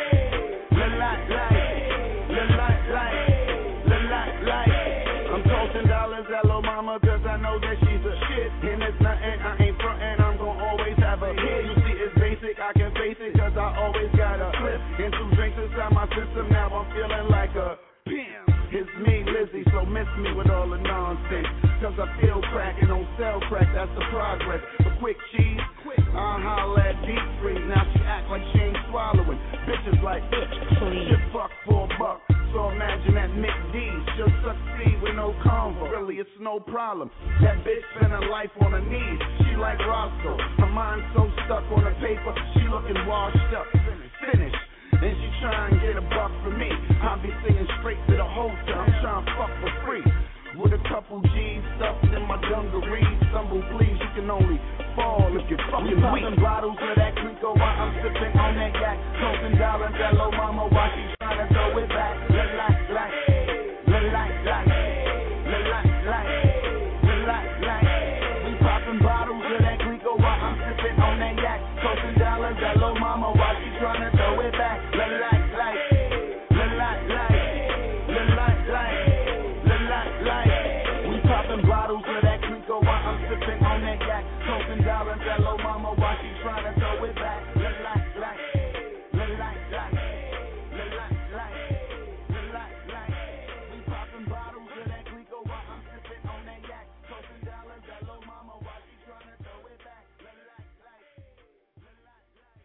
relax, relax, relax, relax, relax, relax. I'm toasting dollars, that low mama, cause I know that she's a shit. And it's nothing, I ain't frontin', I'm gon' always have a hit. You see, it's basic, I can face it, cause I always got a flip. And two drinks inside my system, now I'm feeling like a pimp. It's me, Lizzie, so miss me with all the nonsense. Cause I feel crackin' on sell crack, that's the progress. For quick cheese, I holla at deep free. Now she act like she ain't swallowing. Bitches like, bitch, shit fuck for a buck. So imagine that Mick D, she'll succeed with no convo. Really, it's no problem. That bitch spend her life on her knees. She like Roscoe. Her mind so stuck on the paper, she looking washed up. Finished. And she trying to get a buck from me. I'll be singing straight to the hotel. I'm trying to fuck for free. With a couple G's stuffed in my dungarees. Stumble, please, you can only fall if you're fucking weak. Popping bottles of that Clico while I'm sipping on that yak. Toasting dollars, that low mama while she trying to throw it back. Relax, relax, relax, relax, relax, relax, relax, relax. We popping bottles of that Clico while I'm sipping on that yak. Toasting dollars, that low mama while she trying to throw it back. Relax, relax, relax, relax, relax, relax, relax, relax. We popping bottles of that Clico while I'm sipping on that yak. Toasting dollars, that low mama while she trying to throw it back. Relax, relax, relax, relax, relax, relax, relax, relax. We popping bottles of that Clico while I'm sipping on that yak. Toasting dollars, that low mama while she trying to throw it back. Relax, relax, relax, relax.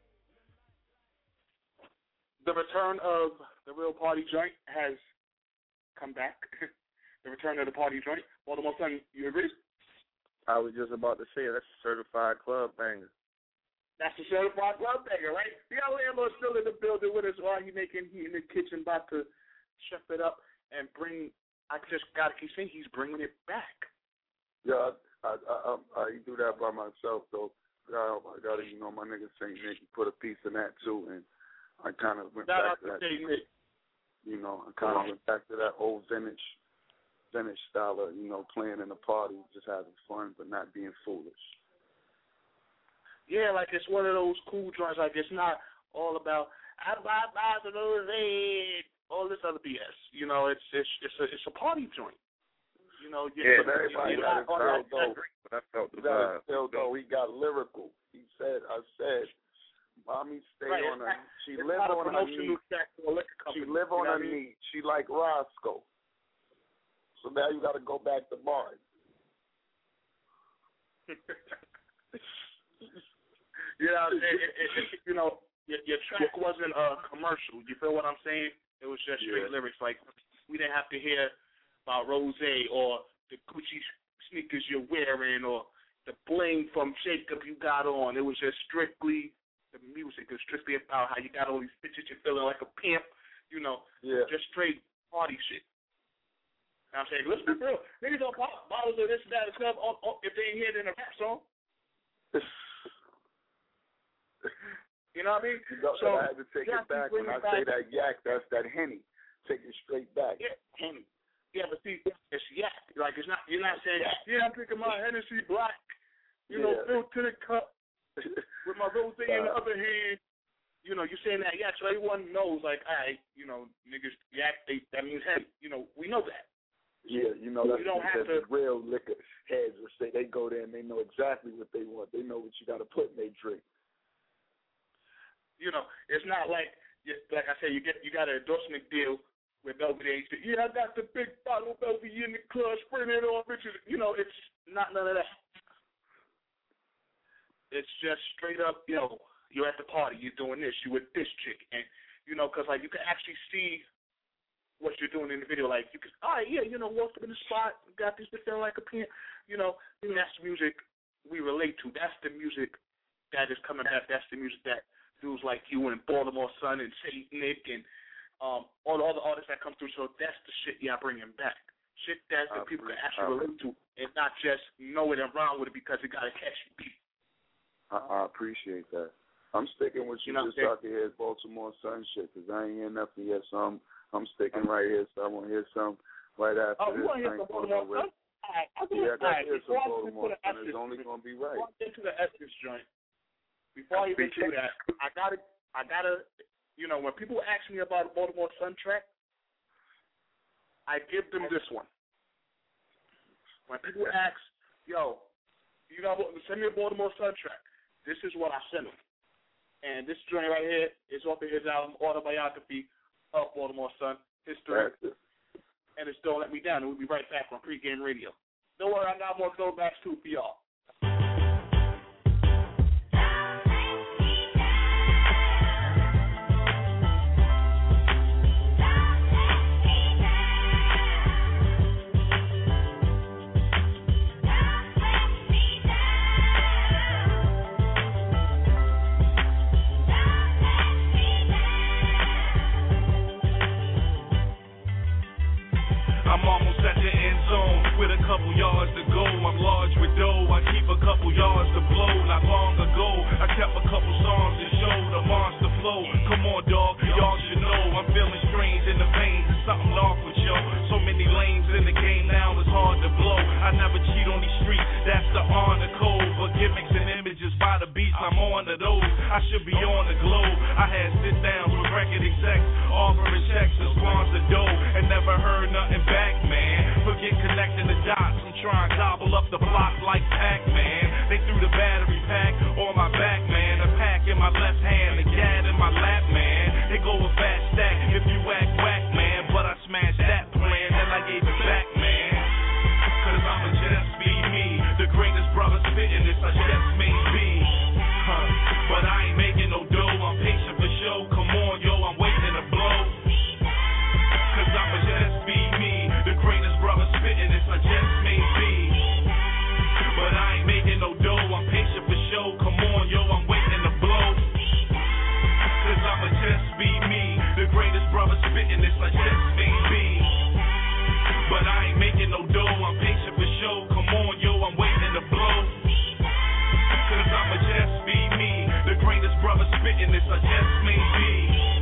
The return of the real party joint has come back. The return of the party joint. Baltimore Sun, you agree? I was just about to say that's a certified club banger. That's the certified club banger, right? The old landlord's still in the building with us while he making he in the kitchen about to chef it up and bring. I just gotta keep saying he's bringing it back. Yeah, I I I, I do that by myself though. I, I gotta, you know, my nigga Saint Nick put a piece in that too, and I kind of went Shout back out to to that. Saint Nick. You know, I kind of went back to that old vintage, vintage style of, you know, playing in the party, just having fun, but not being foolish. Yeah, like it's one of those cool joints. Like it's not all about I buy buy the those all this other B S. You know, it's it's it's a it's a party joint. You know, you, yeah, you, but everybody you, got you, it though. But I felt the That vibe. still though, he got lyrical. He said, I said, mommy stay right, on her. not, She it's live not a on her promotional knees. track to a liquor company, She live on you know her what I mean? knees. She like Roscoe. So now you got to go back to Martin. You know, it, it, it, it, you know, your, your track wasn't a commercial. You feel what I'm saying? It was just straight Yeah. lyrics. Like we didn't have to hear about Rose or the Gucci sneakers you're wearing or the bling from Jacob you got on. It was just strictly the music. It was strictly about how you got all these bitches. You're feeling like a pimp. You know, Yeah. just straight party shit. You know what I'm saying, let's be real. Niggas don't pop bottles of this and that and stuff oh, oh, if they ain't hear it in a rap song. You know what I mean? You know, so I had to take you it have to back bring when I it say back. that yak. That's that Henny. Take it straight back. Yeah. Henny. Yeah, but see, it's yak. Like it's not. You're not saying, yeah, I'm drinking my Hennessy Black. You know, Yeah. filled to the cup with my rose in the other hand. You know, you're saying that yak, so everyone knows. Like, all right, you know, niggas yak. They, that means heavy. You know, we know that. Yeah, you know, that's you don't have the to, real liquor heads will say they go there and they know exactly what they want. They know what you got to put in their drink. you know, it's not like, like I said, you get you got an endorsement deal with Belvedere. Yeah, I got the big bottle of Belvedere in the club, spraying it on Richard. You know, it's not none of that. It's just straight up, you know, you're at the party, you're doing this, you with this chick, and you know, because like you can actually see what you're doing in the video. Like you can, all right, yeah, you know, walked up in the spot, got this to feel like a pen, you know, and that's the music we relate to. That's the music that is coming back. That's the music that dudes like you and Baltimore Sun and Saint Nick and um, all the other artists that come through. So that's the shit y'all bringing back. Shit that the people can actually relate to and not just know it and rhyme with it because it got a catchy beat. I, I appreciate that. I'm sticking with you, you know, just so I can hear Baltimore Sun shit, because I ain't hear nothing yet, so I'm, I'm sticking right here, so I want to hear some right after oh, this. Oh, you want to hear some Baltimore Sun? All right, I yeah, I got to hear some I Baltimore Sun. It's only going to be right. Before I get to the Essence joint, before I even do that, I got to, I got to, you know, when people ask me about a Baltimore Sun track, I give them this one. When people ask, yo, you know, send me a Baltimore Sun track, this is what I send them. And this joint right here is off of his album, Autobiography of Baltimore Sun, History. And it's Don't Let Me Down. And we'll be right back on Pregame Radio. Don't worry, I got more throwbacks too for y'all. I'm almost at the end zone with a couple yards to go. I'm large with dough. I keep a couple yards to blow. Not long ago, I kept a couple songs to show the monster flow. Come on, dog, y'all should know I'm feeling strange in the veins. There's something off with yo. So many lanes in the game now, it's hard to blow. I never cheat on these streets. That's the honor code. But gimmicks and images by the beats, I'm on to those. I should be on the globe. I had sit downs with record execs, offering checks to sponsor dough, and never heard nothing back, man. Forget connecting the dots. I'm trying to gobble up the block like Pac-Man. They threw the battery pack on my back, man. A pack in my left hand, a gat in my lap, man. They go a fast stack if you act whack, man. But I smashed that plan and I gave it back, man. Cause I'ma just be me, the greatest brother spitting this, I just may be. Huh. But I ain't making no dough, I'm patient for show. Come on, yo, I'm waiting to blow. Cause I'ma just be me, the greatest brother spitting this, I just may be. But I ain't making no dough, I'm patient for show. Come on, yo, I'm waiting to blow. Cause I'ma just be me, the greatest brother spitting this, I just may be. But I ain't making no dough, I'm patient for show. Come on, yo, I'm waiting to blow. Cause I'ma just be me, the greatest brother spitting this, I just may be.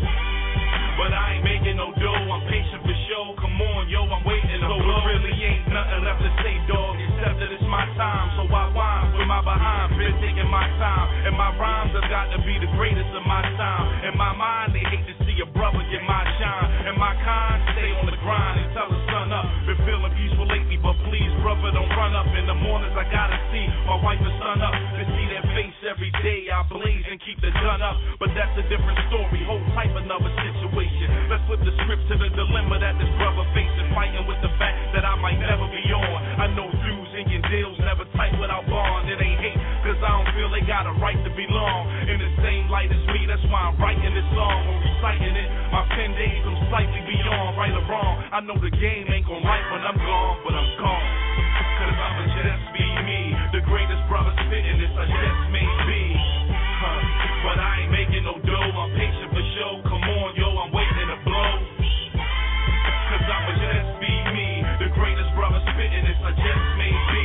But I ain't making no dough, I'm patient for show. Come on, yo, I'm waiting to blow. So it really ain't nothing left to say, dog, except that it's my time. So I whine with my behind, been taking my time. And my rhymes have got to be the greatest of my time. In my mind, they hate to see a brother get my shine. And my kind stay on the grind until the sun up. Been feeling peaceful lately, but please, brother, don't run up. In the mornings, I gotta see my wife and son up. To see their face every day, I blaze and keep the gun up. But that's a different story, whole type another situation. Let's flip the script to the dilemma that this brother facing, fighting with the fact that I might never be on. I know dudes inking deals never tight without bond. It ain't hate, cause I don't feel they got a right to belong in the same light as me. That's why I'm writing this song or reciting it. My pen days, I'm slightly beyond right or wrong. I know the game ain't gon' right when I'm gone, but I'm gone. Cause I'ma just be me, the greatest brother spitting this, I just may be. Huh. But I ain't making no dough, I'm patient for show. Come on, yo, I'm waiting to blow. Cause I'ma just be me, the greatest brother spitting this, I just may be.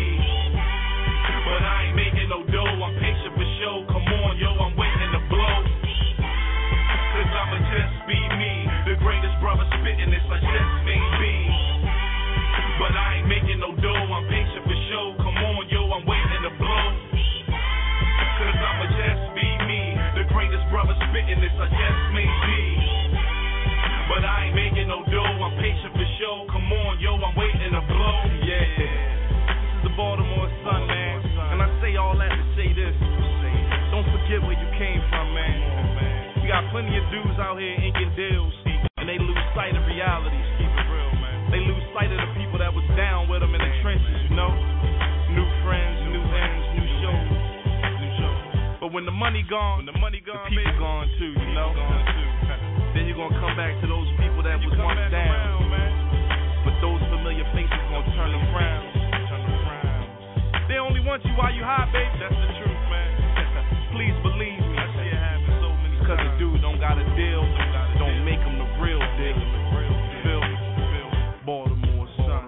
But I ain't making no dough, I'm patient for show. Come on, yo, I'm waiting to blow. Cause I'ma just be me, the greatest brother spitting this, I just may be. But I ain't making no dough, I'm patient for show. Come on, yo, I'm waiting to blow. Cause I'ma just be me, the greatest brother spitting this, I just may be. But I ain't making no dough, I'm patient for show. Come on, yo, I'm waiting to blow. Yeah, this is the Baltimore Sun, man. And I say all that to say this. Don't forget where you came from, man. You plenty of dudes out here inking deals, and they lose sight of reality. Keep it real, man. They lose sight of the people that was down with them in the trenches, you know? New friends, new ends, new shows. New shows. But when the money gone, when the money gone, the people baby. gone too, you know? Then you're gonna come back to those people that was once down. Around, man. But those familiar faces gonna turn around. Turn around. They only want you while you high, baby. That's the truth, man. Please believe me. I see it happen so many times. Cause the dude don't got a deal, don't make him the real deal. Feel me? Baltimore sun.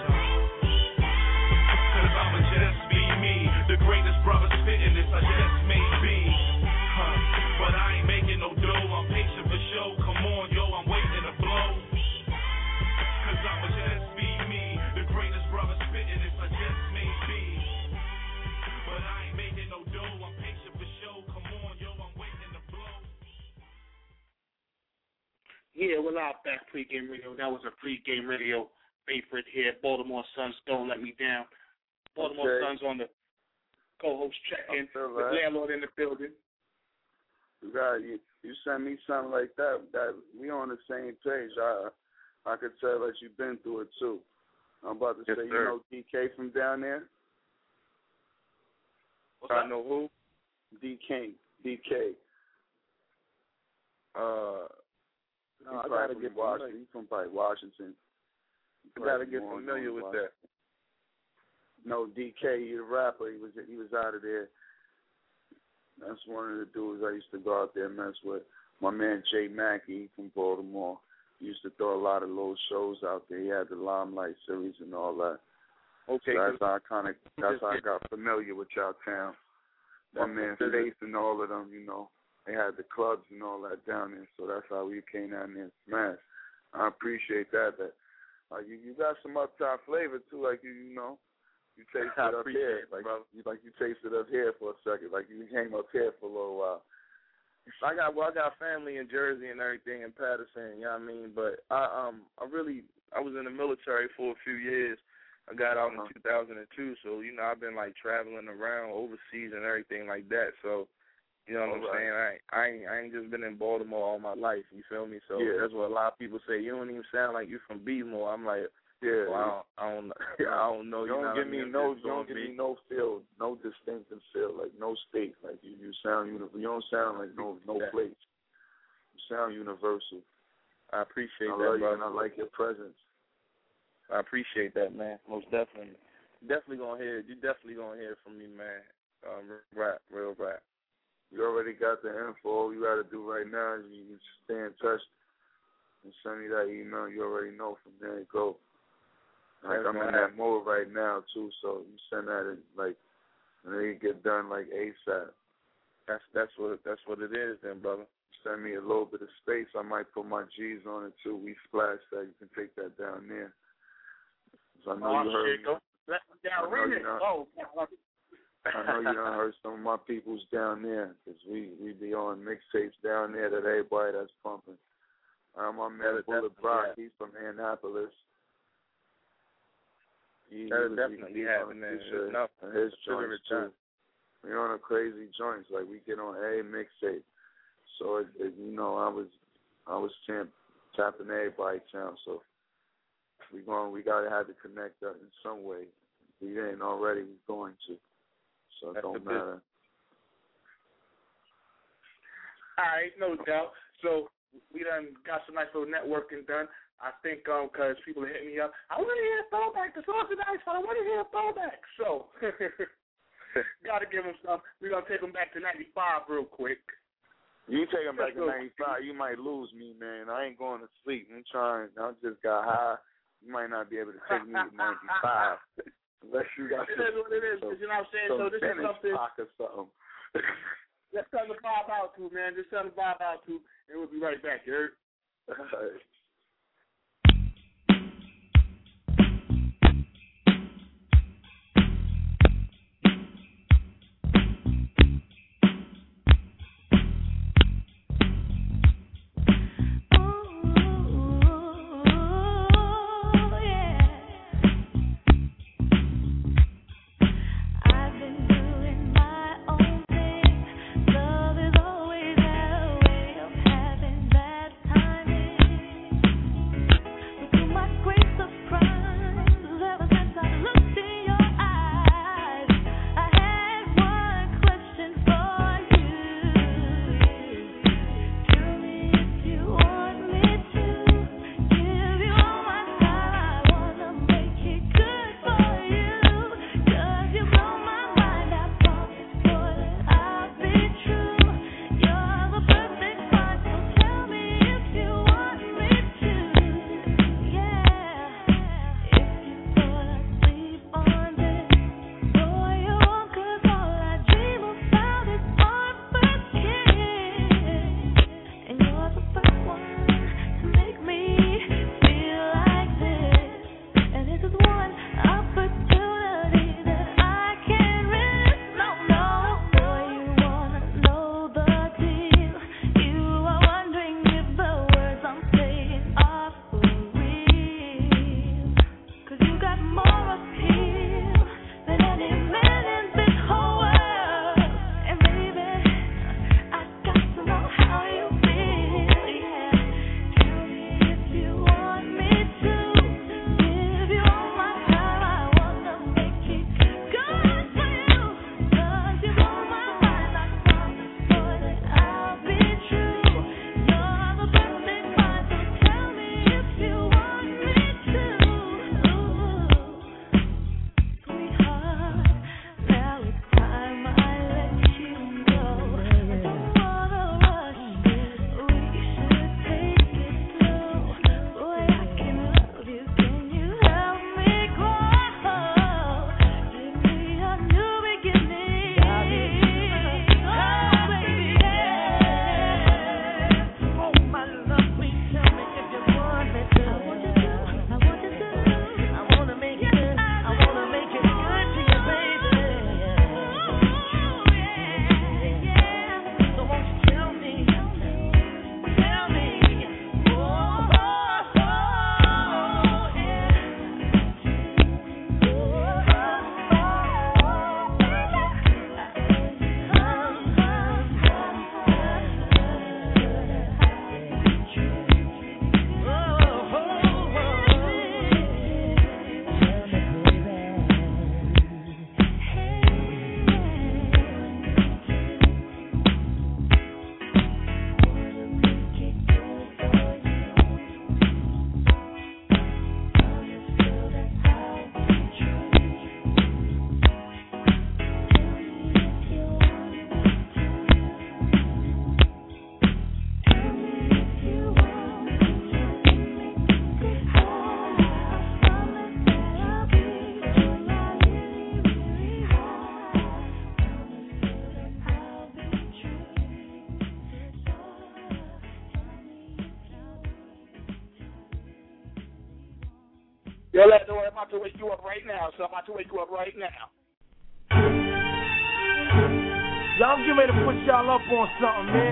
Cause I'ma just be me. The greatest brother spitting this, I just may be. Huh. But I ain't making no dough. I'm patient for show. Come on, yo, I'm waiting to blow. Cause I'ma just be me. The greatest brother spitting this, I just may be. But I ain't making no dough. I'm patient for show. Come on, yo, I'm waiting to blow. Yeah, we're live back pregame radio. That was a pregame radio favorite here. Baltimore Suns, Don't Let Me Down. Baltimore Okay. Suns on the co-host check-in. All The right. landlord in the building. You got you. You send me something like that. That we on the same page. I I could tell that you've been through it too. I'm about to Yes, say, sir. you know D K from down there. I know who? D K. D K. Uh, No, He's I probably gotta from get Washington. familiar. He's from probably Washington. I gotta get familiar with that. No, D K, he the rapper. He was he was out of there. That's one of the dudes I used to go out there and mess with. My man Jay Mackey from Baltimore. He used to throw a lot of little shows out there. He had the Limelight series and all that. Okay, So that's good. how I kind of that's how I got familiar with y'all town. My That's man good. Faith and all of them, you know, they had the clubs and all that down there. So that's how we came down there and smashed. I appreciate that. That uh, you you got some uptop flavor too, like you you know. You taste I it up appreciate here, it, like brother. you like you tasted up here for a second, like you came up here for a little while. I got well, I got family in Jersey and everything in Patterson, you know what I mean? But I um I really I was in the military for a few years. I got out Uh-huh. in two thousand two, so you know I've been like traveling around overseas and everything like that. So you know what I'm All right. saying? I I ain't I ain't just been in Baltimore all my life. You feel me? So Yeah. that's what a lot of people say. You don't even sound like you're from B-more. I'm like, Yeah, well, I don't I don't I don't know. you You, know don't what give I me mean? no, It's you don't gonna give be- me no feel, no distinctive feel, like no state, like you, you sound uni- You don't sound like no, no Yeah. place. You sound universal. I appreciate I that, love you, brother. and I like your presence. I appreciate that, man. Most definitely. Definitely gonna hear. You definitely gonna hear from me, man. Um, rap, real rap. You already got the info. All you got to do right now is you you stay in touch and send me that email. You already know from there it go. Like That's I'm in gonna that happen. mode right now too, so you send that in like, and then you get done like ASAP. That's that's what that's what it is, then, brother. Send me a little bit of space. I might put my G's on it too. We splash that. You can take that down there. So I know Oh, you heard. shit, go- Let me I down know ring you it. know. Oh, I know you done heard some of my peoples down there, 'cause we, we be on mixtapes down there that everybody that's pumping. Uh, my man That'll Bullet definitely Brock, happen. he's from Annapolis. He, That'll he was- definitely he's happen, on man. his shit, Enough. and his Consider joints it done. too. We on a crazy joints, like we get on every mixtape. So it, it, you know, I was I was champ, tapping everybody down. So we going, we gotta have to connect up in some way. We ain't already, we going to. So it That's don't the matter. all right, no doubt. So we done got some nice little networking done. I think um, cause people are hitting me up. I want to hear a throwback. The songs are nice, but I want to hear a throwback. So gotta give them some. We're gonna take them back to ninety-five real quick. You take him back Let's to go. ninety-five, you might lose me, man. I ain't going to sleep. I'm trying. I just got high. You might not be able to take me to ninety-five. Unless you got It some, is what it is. some, You know what I'm saying? some So this is tennis something. cock or something. Let's turn the vibe out to, man. Just turn the vibe out to, and we'll be right back. You heard? I've been doing my own thing. Love is always a way of having. Yo, let know I'm about to wake you up right now, so I'm about to wake you up right now. Y'all, I'm getting ready to put y'all up on something, man.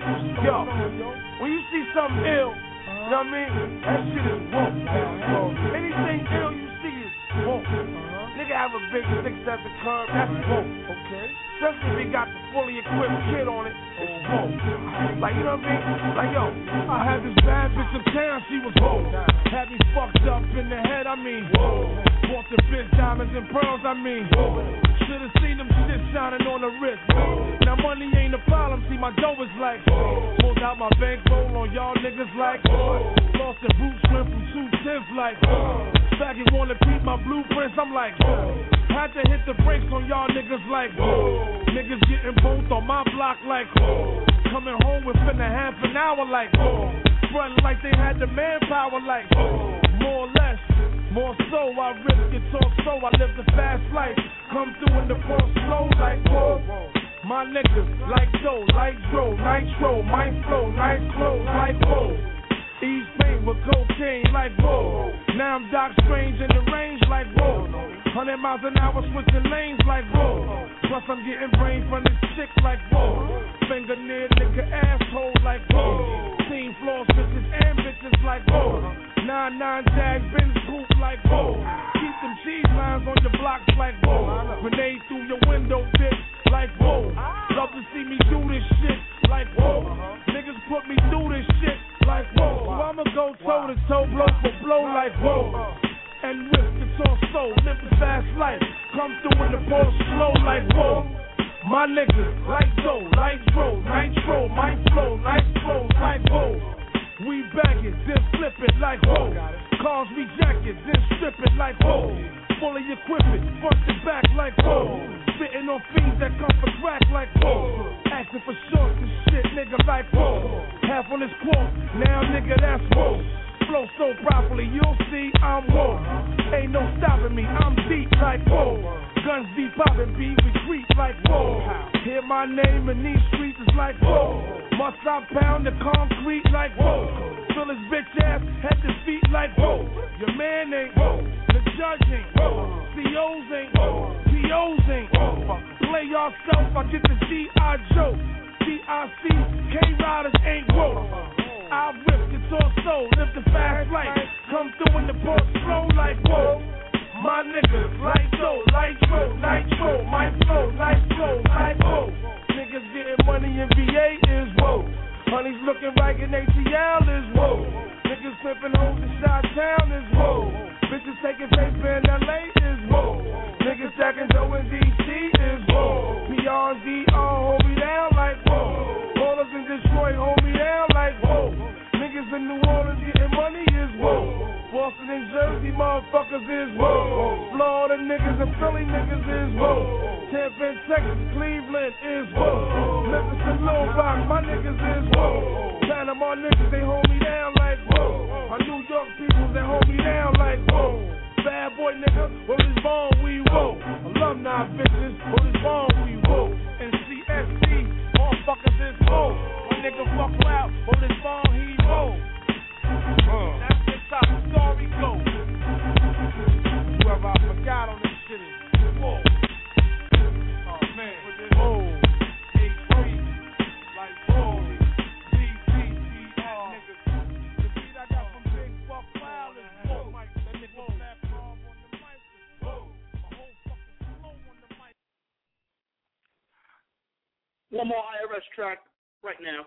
Yo, when you see something ill, you know what I mean? That shit is woke. Anything ill you see is woke. Nigga have a big six at the curb, that's woke. Okay. Especially if he got the fully equipped kid on it, it's woke. Like, you know what I mean? Like, yo, I had this bad bitch in town, she was woke. Had me fucked up in the head, I mean, woke. Bought the bitch diamonds and pearls, I mean, woke. Should've seen them shit shining on the wrist. Now money ain't a problem, see my dough is like pulled out my bankroll on y'all niggas like lost the boot shrimp from two tenths like faggot wanna keep my blueprints, I'm like had to hit the brakes on y'all niggas like niggas getting both on my block like coming home within a half an hour like running like they had the manpower like more or less. More so, I risk it, talk so, I live the fast life. Come through in the fall slow like whoa. My niggas like dough, like dro, nitro, my flow, nice clothes like whoa. Ease pain with cocaine like whoa. Now I'm Doc Strange in the range like whoa. Hundred miles an hour switching lanes like whoa. Plus I'm getting brain from this chick like whoa. Finger near nigga asshole like whoa. Team floors, bitches and bitches like whoa. Nine nine jag Benz coupe like whoa. Keep them cheese lines on your blocks like whoa. Grenade through your window, bitch, like whoa. Love to see me do this shit like whoa. Niggas put me through this shit like whoa. So I'ma go toe to toe, blow for blow like whoa. And risk it all so, live the fast life. Come through in the ball slow like whoa. My niggas like dough, like dro, nitro, my flow, nice flow like whoa. We bag it, then flip it like whoa. Cars we jack it, then strip it like whoa. Fully equip it, front to back like whoa. Spitting on fiends that come for crack like whoa. Asking for shorts and shit, nigga like whoa. Half on this quote, now nigga that's whoa. Flow so properly, you'll see I'm whoa. Ain't no stopping me, I'm deep like whoa. Guns deep poppin', beat, we creep like whoa. Hear my name in these streets is like whoa. Must I pound the concrete like whoa. Fill his bitch ass at the feet like whoa. Your man ain't whoa. The judge ain't whoa. C Os ain't whoa. P Os ain't whoa. Play yourself, I get the G I Joe. C I C, K-Riders ain't whoa. I rip the torso, live the fast life. Come through in the port slow like whoa. My niggas like dough, like dro, nitro, my flow, nice flow, like whoa. Niggas getting money in V A is whoa. Honey's looking right in A T L is whoa. Niggas flipping hoes in Chi-Town is whoa. Bitches taking paper in L A is whoa. Niggas stacking dough in D C is whoa. P R and D R hold me down like whoa. Ballers in Detroit hold me down like whoa. Niggas in New Orleans getting money is whoa. Boston and Jersey motherfuckers is whoa. Florida niggas and Philly niggas is whoa. Tampa and Texas, Cleveland is whoa. Memphis and Little Rock, my niggas is whoa. Panama niggas, they hold me down like whoa. My New York people, they hold me down like whoa. Bad boy nigga, what is born, we whoa. Alumni bitches, what is born, we whoa. And C S C, motherfuckers is whoa. My nigga fuck out, what is born, he whoa. Uh. That's just how the story goes. Whoever I forgot on this shit is whoa. Oh man, whoa. H three, like whoa. D T T R, nigga. The beat I got from Big Buck Wild is whoa. That nigga Black Rob on the mic is whoa. My whole fucking flow on the mic. One more I R S track right now.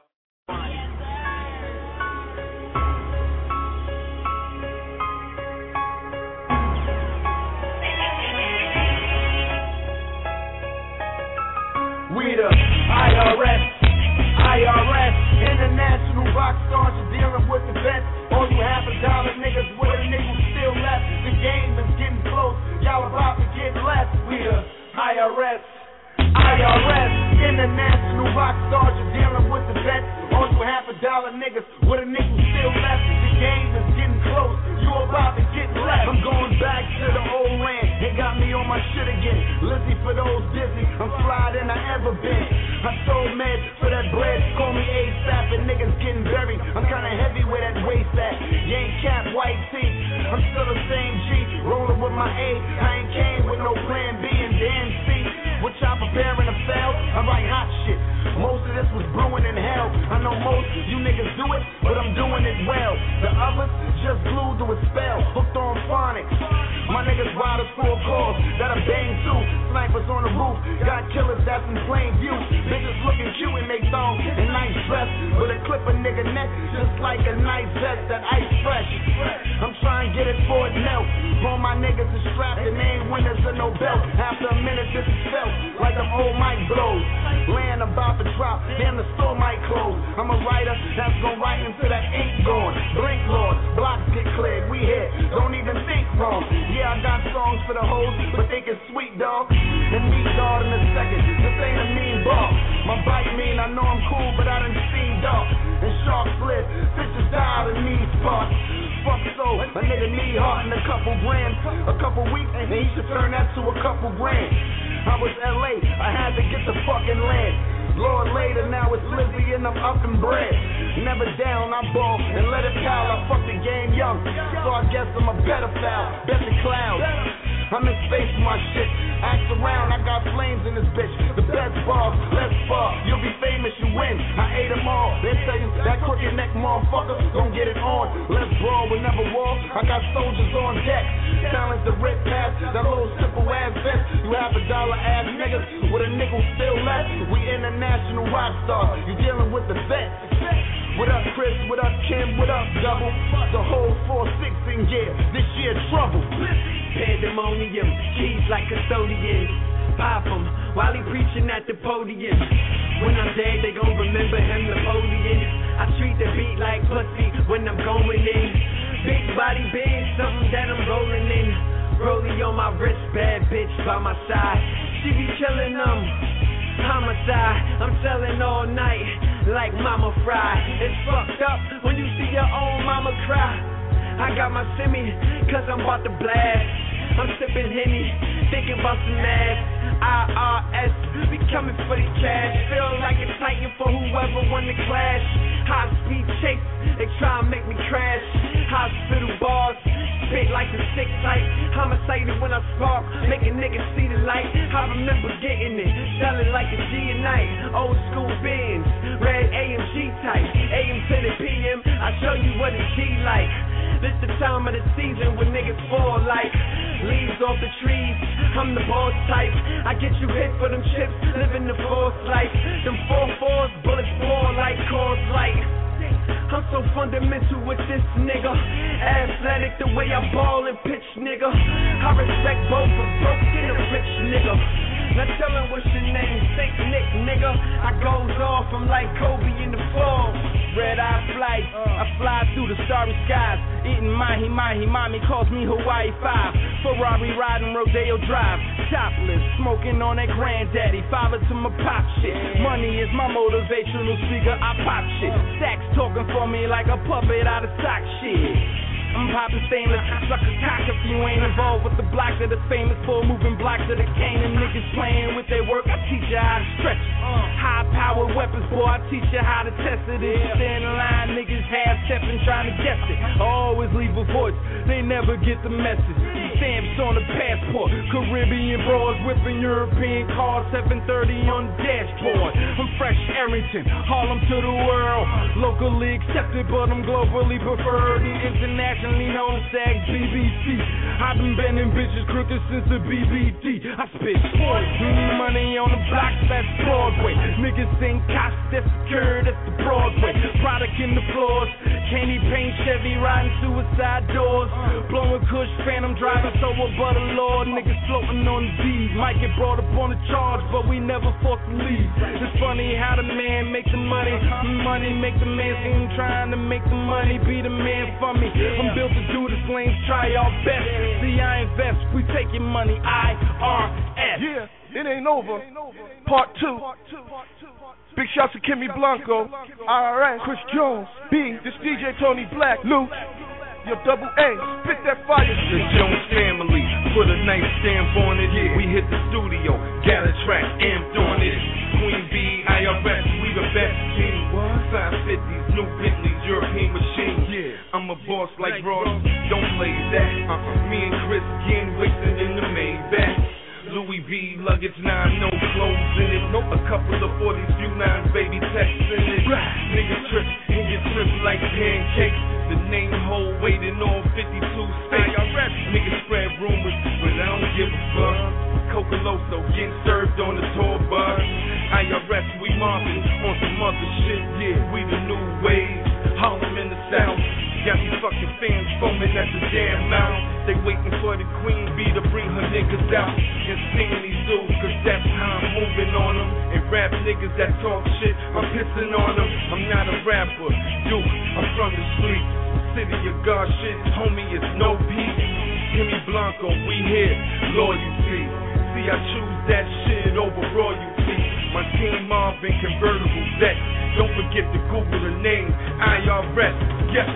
We the I R S, I R S, international rock stars, you're dealing with the best. All you half a dollar niggas with a nickel still left. The game is getting close, y'all about to get less. We the I R S, I R S, international rock stars, you're dealing with the best. All you half a dollar niggas with a nickel still left. The game is getting close, you about to get left. I'm going back to the old land, they got me on my shit again. Lizzie for those dizzy, I'm fly than I ever been. I sold meds for that bread, call me ASAP, and niggas getting buried. I'm kinda heavy with that waist at. You ain't cap, white tee, I'm still the same G. A, I ain't came with no plan B and then C. What y'all preparing to fail? I write hot shit. Most of this was brewing in hell. I know most you niggas do it, but I'm doing it well. The others just glued to a spell, hooked on phonics. My niggas riders full calls that I bang too. Snipers on the roof, got killers that's in plain view. Bitches looking cute in they thong and nice dress, but a clip a nigga neck just like a nice vest that ice fresh. I'm trying to get it for it melt. All my niggas is strapped and they ain't winners of no belt. After a minute this is felt like them old mic blows. Land about to drop, damn the store might close. I'm a writer that's gon' write until that ink gone. Blink Lord, blocks get cleared, we here, don't even think wrong. Yeah, I got songs for the hoes, but they can sweet dog. And me dog in a second, this ain't a mean ball. My bite mean I know I'm cool, but I done seen dark. And shark slip, bitches died in these spots. Fuck so, a nigga need heart in a couple grams. A couple weeks, and he should turn that to a couple grand. I was L A, I had to get the fucking land. Lord later, now it's Lizzie and I'm up and bread. Never down, I ball and let it pal. I fuck the game young, so I guess I'm a better foul. Bet the clouds. I'm in space with my shit. Act around, I got flames in this bitch. The best balls, let's fall. You'll be famous, you win. I ate them all. They tell you that crooked neck motherfucker don't get it on. Let's brawl, we never war. I got soldiers on deck. Talent to rip past that little simple ass vest. You have a dollar ass niggas with a nickel still left. We international rock stars. You dealing with the vets. What up, Chris? What up, Kim? What up, Double? The whole four six in gear. This year trouble. Pandemonium, keys like custodians. Pop 'em while he preaching at the podium. When I'm dead, they gon' remember him, Napoleon. I treat the beat like pussy when I'm going in. Big body, big, something that I'm rolling in. Rollie on my wrist, bad bitch by my side. She be killing them. Homicide, I'm selling all night like Mama Fry. It's fucked up when you see your own mama cry. I got my semi, cause I'm about to blast. I'm sipping Henny, thinking about some ass. I R S, we coming for the cash. Feel like it's Titan for whoever won the clash. High speed chase, they try and make me crash. Hospital bars, spit like a sick sight. Homicidal when I spark, make a nigga see the light. I remember getting it, selling like a G a night. Old school Benz, red A M G type. A M to the P M, I show you what it's G like. This the time of the season when niggas fall like leaves off the trees. I'm the boss type. I get you hit for them chips, living the force life. Them four fours, bullets fall like cause light. I'm so fundamental with this nigga. Athletic the way I ball and pitch, nigga. I respect both a broke and a rich nigga. Now tell him what's your name, Saint Nick, nigga. I goes off, I'm like Kobe in the fall. Red eye flight, I fly through the starry skies. Eating mahi mahi, mommy calls me Hawaii five. Ferrari riding Rodeo Drive. Topless, smoking on that granddaddy. Father to my pop shit. Money is my motivational speaker, I pop shit. Stacks talking for me like a puppet out of sock shit. I'm popping stainless, suck a cock if you ain't involved with the block that is famous for moving blocks of the cane. And niggas playing with their work, I teach you how to stretch it. High powered weapons, boy, I teach you how to test it. If you stand in line, niggas half stepping trying to guess it. I always leave a voice, they never get the message. Stamps on the passport, Caribbean bros whipping European cars, seven thirty on the dashboard. I'm fresh Arrington, Harlem to the world. Locally accepted, but I'm globally preferred. The internationally known as Sags B B C. I've been bending bitches crooked since the B B D. I spit sports, we need money on the block, that's Broadway. Niggas sing cops, that's secure, that's the Broadway. Product in the floors, candy paint Chevy riding suicide doors. Blowing Kush, Phantom driving, so a butter lord. Niggas floating on the D's, might get brought up on a charge, but we never forced to leave. It's funny how the man make the money, money make the man seem trying to make the money, be the man for me. I'm built to do this, lanes try our best. See, I invest, we take your money, I R S. Yeah, it ain't over. Part two. Big shouts to Kimmy Blanco, I R S, Chris Jones, B, this D J Tony Black, Luke, your double A, spit that fire shit. The Jones family, put a nice stamp on it. Yeah. We hit the studio, got a track, amped on it. Queen B, I R S, we the best team. five fifties, new Bentleys, European machine. Yeah. I'm a boss like Ross, don't play that. Uh-uh. Me and Chris getting wasted in the Maybach. Louis V luggage, nine, no clothes in it. A couple of forties, few nines, baby texts in it. Niggas trip and get tripped like pancakes. The name hold waiting on fifty-two states. Niggas spread rumors, but I don't give a fuck. Cocoloso getting served on the tour bus. I R S, we mobbing on some other shit, yeah, we the new wave. Harlem in the South, got these fucking fans foaming at the damn mouth. They waiting for the queen bee to bring her niggas out and sing these dudes, cause that's how I'm moving on them. And rap niggas that talk shit, I'm pissing on them. I'm not a rapper, dude, I'm from the streets. City of God shit, homie, it's no peace. Kimmy Blanco, we here, loyalty. See, I choose that shit over royalty. My team Marvin, convertible vet. Don't forget to Google the name, I R S, yes.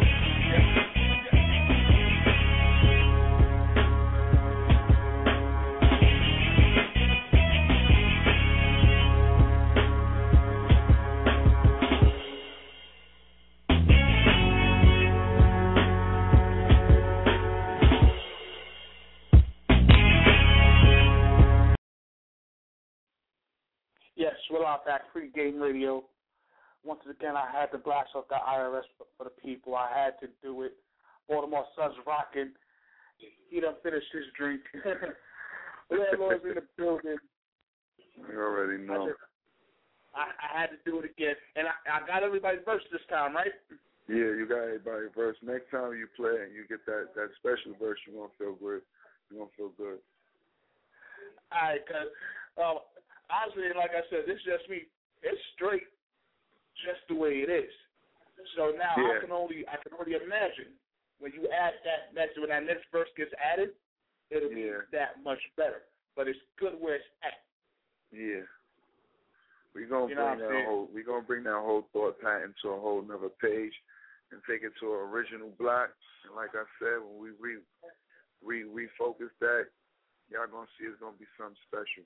Yes, we're out back, Pre-Game Radio. Once again, I had to blast off the I R S for, for the people. I had to do it. Baltimore Sun's rocking. He done finished his drink. Landlord's in the building. You already know. I, just, I, I had to do it again. And I, I got everybody's verse this time, right? Yeah, you got everybody's verse. Next time you play and you get that, that special verse, you're going to feel good. You're going to feel good. All right, because um, honestly, like I said, this is just me. It's straight. Just the way it is. So now yeah. I can only I can only imagine when you add that next when that next verse gets added, it'll yeah. be that much better. But it's good where it's at. Yeah. We're gonna you bring that whole we gonna bring that whole thought pattern to a whole nother page and take it to an original block. And like I said, when we re re refocus that, y'all gonna see it's gonna be something special.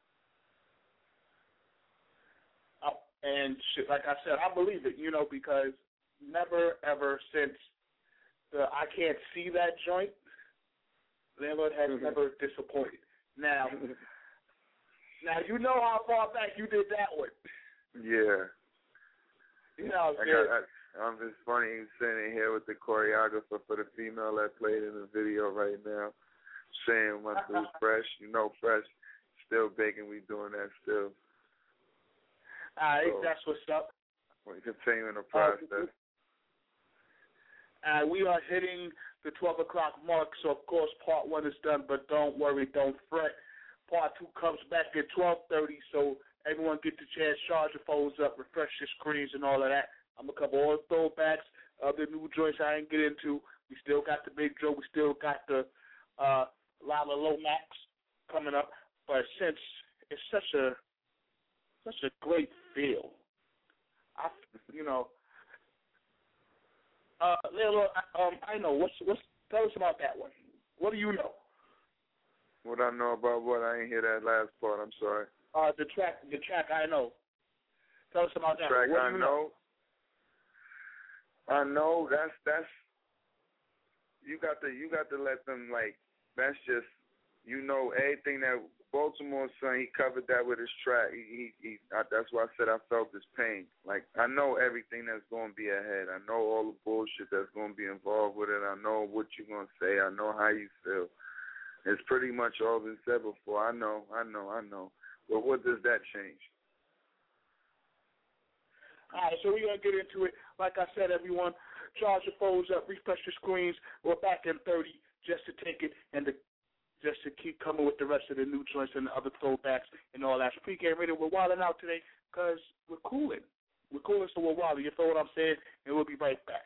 And shit, like I said, I believe it, you know, because never ever since the I Can't See That joint, Landlord has mm-hmm. never disappointed. Now, now you know how far back you did that one. Yeah. You know, I got, I, I'm just funny sitting here with the choreographer for the female that played in the video right now, saying my dude's fresh. You know, fresh, still baking. We doing that still. All right, so, that's what's up. We're continuing the process. Uh, we are hitting the twelve o'clock mark, so of course part one is done, but don't worry, don't fret. Part two comes back at twelve thirty, so everyone gets a chance, charge your phones up, refresh your screens and all of that. I'm going to cover all the throwbacks of the new joints I didn't get into. We still got the Big Joe. We still got the uh, Lala Lomax coming up. But since it's such a such a great feel, I, you know, uh, Lilo, um, I know. What's what's tell us about that one. What do you know? What I know about what? I didn't hear that last part. I'm sorry. Uh, the track, the track I know. Tell us about that. Track what I do you know? know. I know that's that's. You got to you got to let them like. That's just you know everything that Baltimore son. He covered that with his track. He he. he I, that's why I said I felt his pain. Like I know everything that's going to be ahead. I know all the bullshit that's going to be involved with it. I know what you're going to say. I know how you feel. It's pretty much all been said before. I know. I know. I know. But what does that change? All right, so we're going to get into it. Like I said, everyone, charge your phones up, refresh your screens. We're back in thirty just to take it and to, just to keep coming with the rest of the new joints and the other throwbacks and all that. So Pre-Game Radio, we're wilding out today because we're cooling. We're cooling, so we're wilding. You feel what I'm saying? And we'll be right back.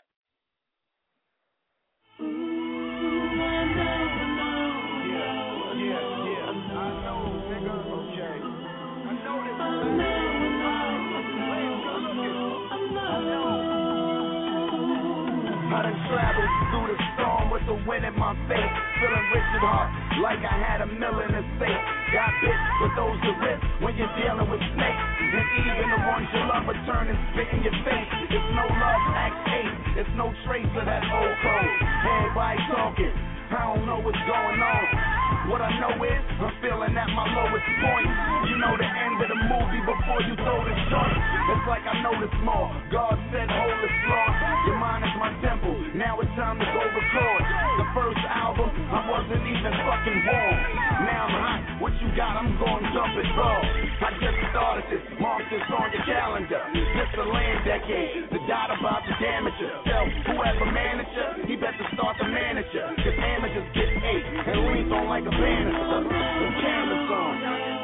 I done traveled through the storm with the wind in my face, feeling rich at heart, like I had a mill in the safe. Got bit with those that rip when you're dealing with snakes. And even the ones you love are turning spit in your face. It's no love, act eight. It's no trace of that old code. Everybody talking, I don't know what's going on. What I know is, I'm feeling at my lowest point. You know the end of the movie before you throw the joint. It's like I know this more. God said, hold this flawed. Your mind is my temple. Now it's time to go record. The first album, I wasn't even fucking born. Now I'm hot. What you got? I'm going to jump it raw. I just started this. Mark this on your calendar. This a land decade. The dot about to damage you. Tell whoever manager, he better start the manager. Cause amateurs get eight and leans on like a banister. The camera's on.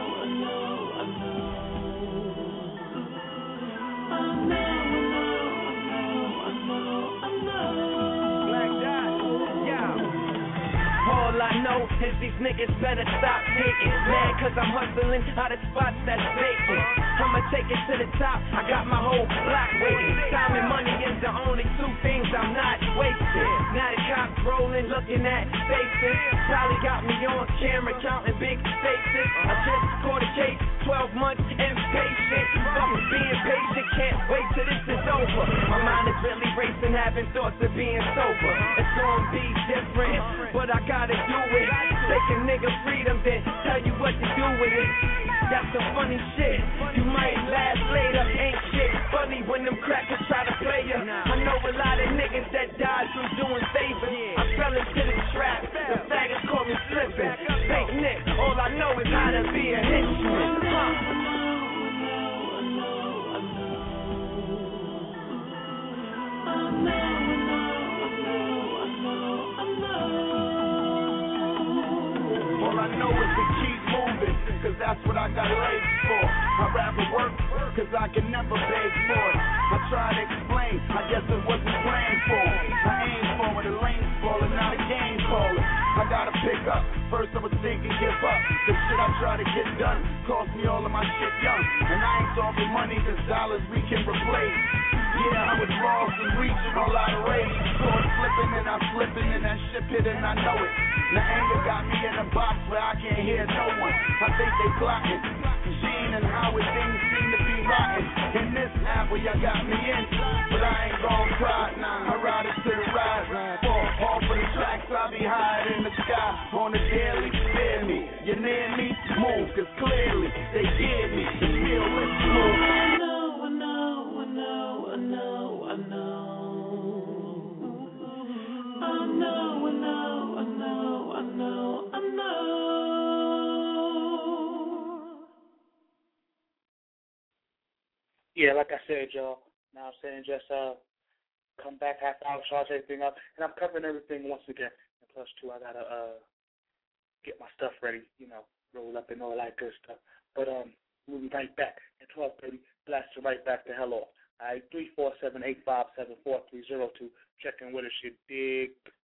All I know is these niggas better stop hating. Mad cause I'm hustling out of spots that's vacant. I'ma take it to the top, I got my whole block waiting. Time and money is the only two things I'm not wasting. Now the cops rolling, looking at faces. Probably got me on camera counting big faces. I just caught a case, twelve months impatient. Fuck being patient, can't wait till this is over. My mind is really racing, having thoughts of being sober. It's gonna be different, but I gotta do it. Take a nigga freedom, then tell you what to do with it. That's some funny shit. You might laugh later, ain't shit funny when them crackers try to play ya. I know a lot of niggas that died from doing favors. I fell into the trap, the faggots caught me slipping. Saint Nick, all I know is how to be a henchman. Huh. All I know is to keep moving, cause that's what I got legs for. I'd rather work, cause I can never beg for it. I try to explain, I guess it wasn't planned for. I aim for it, the lane's falling, not a game caller. I gotta pick up, first I was thinking give up. The shit I try to get done cost me all of my shit young. And I ain't talking money, cause dollars we can replace. Yeah, I was lost and reaching all out of rage. Caught slipping and I'm slipping and that shit hit and I know it. The anger got me in a box where I can't hear no one. I think they plotting Gene and Howard, things seem to be rotten. In this app where y'all got me in, but I ain't gon' cry. Nah, I ride it to the rise. Fall off of the tracks, I be higher in the sky. On the daily, fear me. You near me? Move, cause clearly they give me the feel it's smooth. Yeah, like I said, y'all. Now I'm saying just uh, come back half hour, charge everything up, and I'm covering everything once again. And plus two, I gotta uh get my stuff ready, you know, roll up and all that good stuff. But um, we'll be right back at twelve thirty. Blast you right back to hell off. All right, three four seven eight five seven four three zero two. Checking with us, you dig.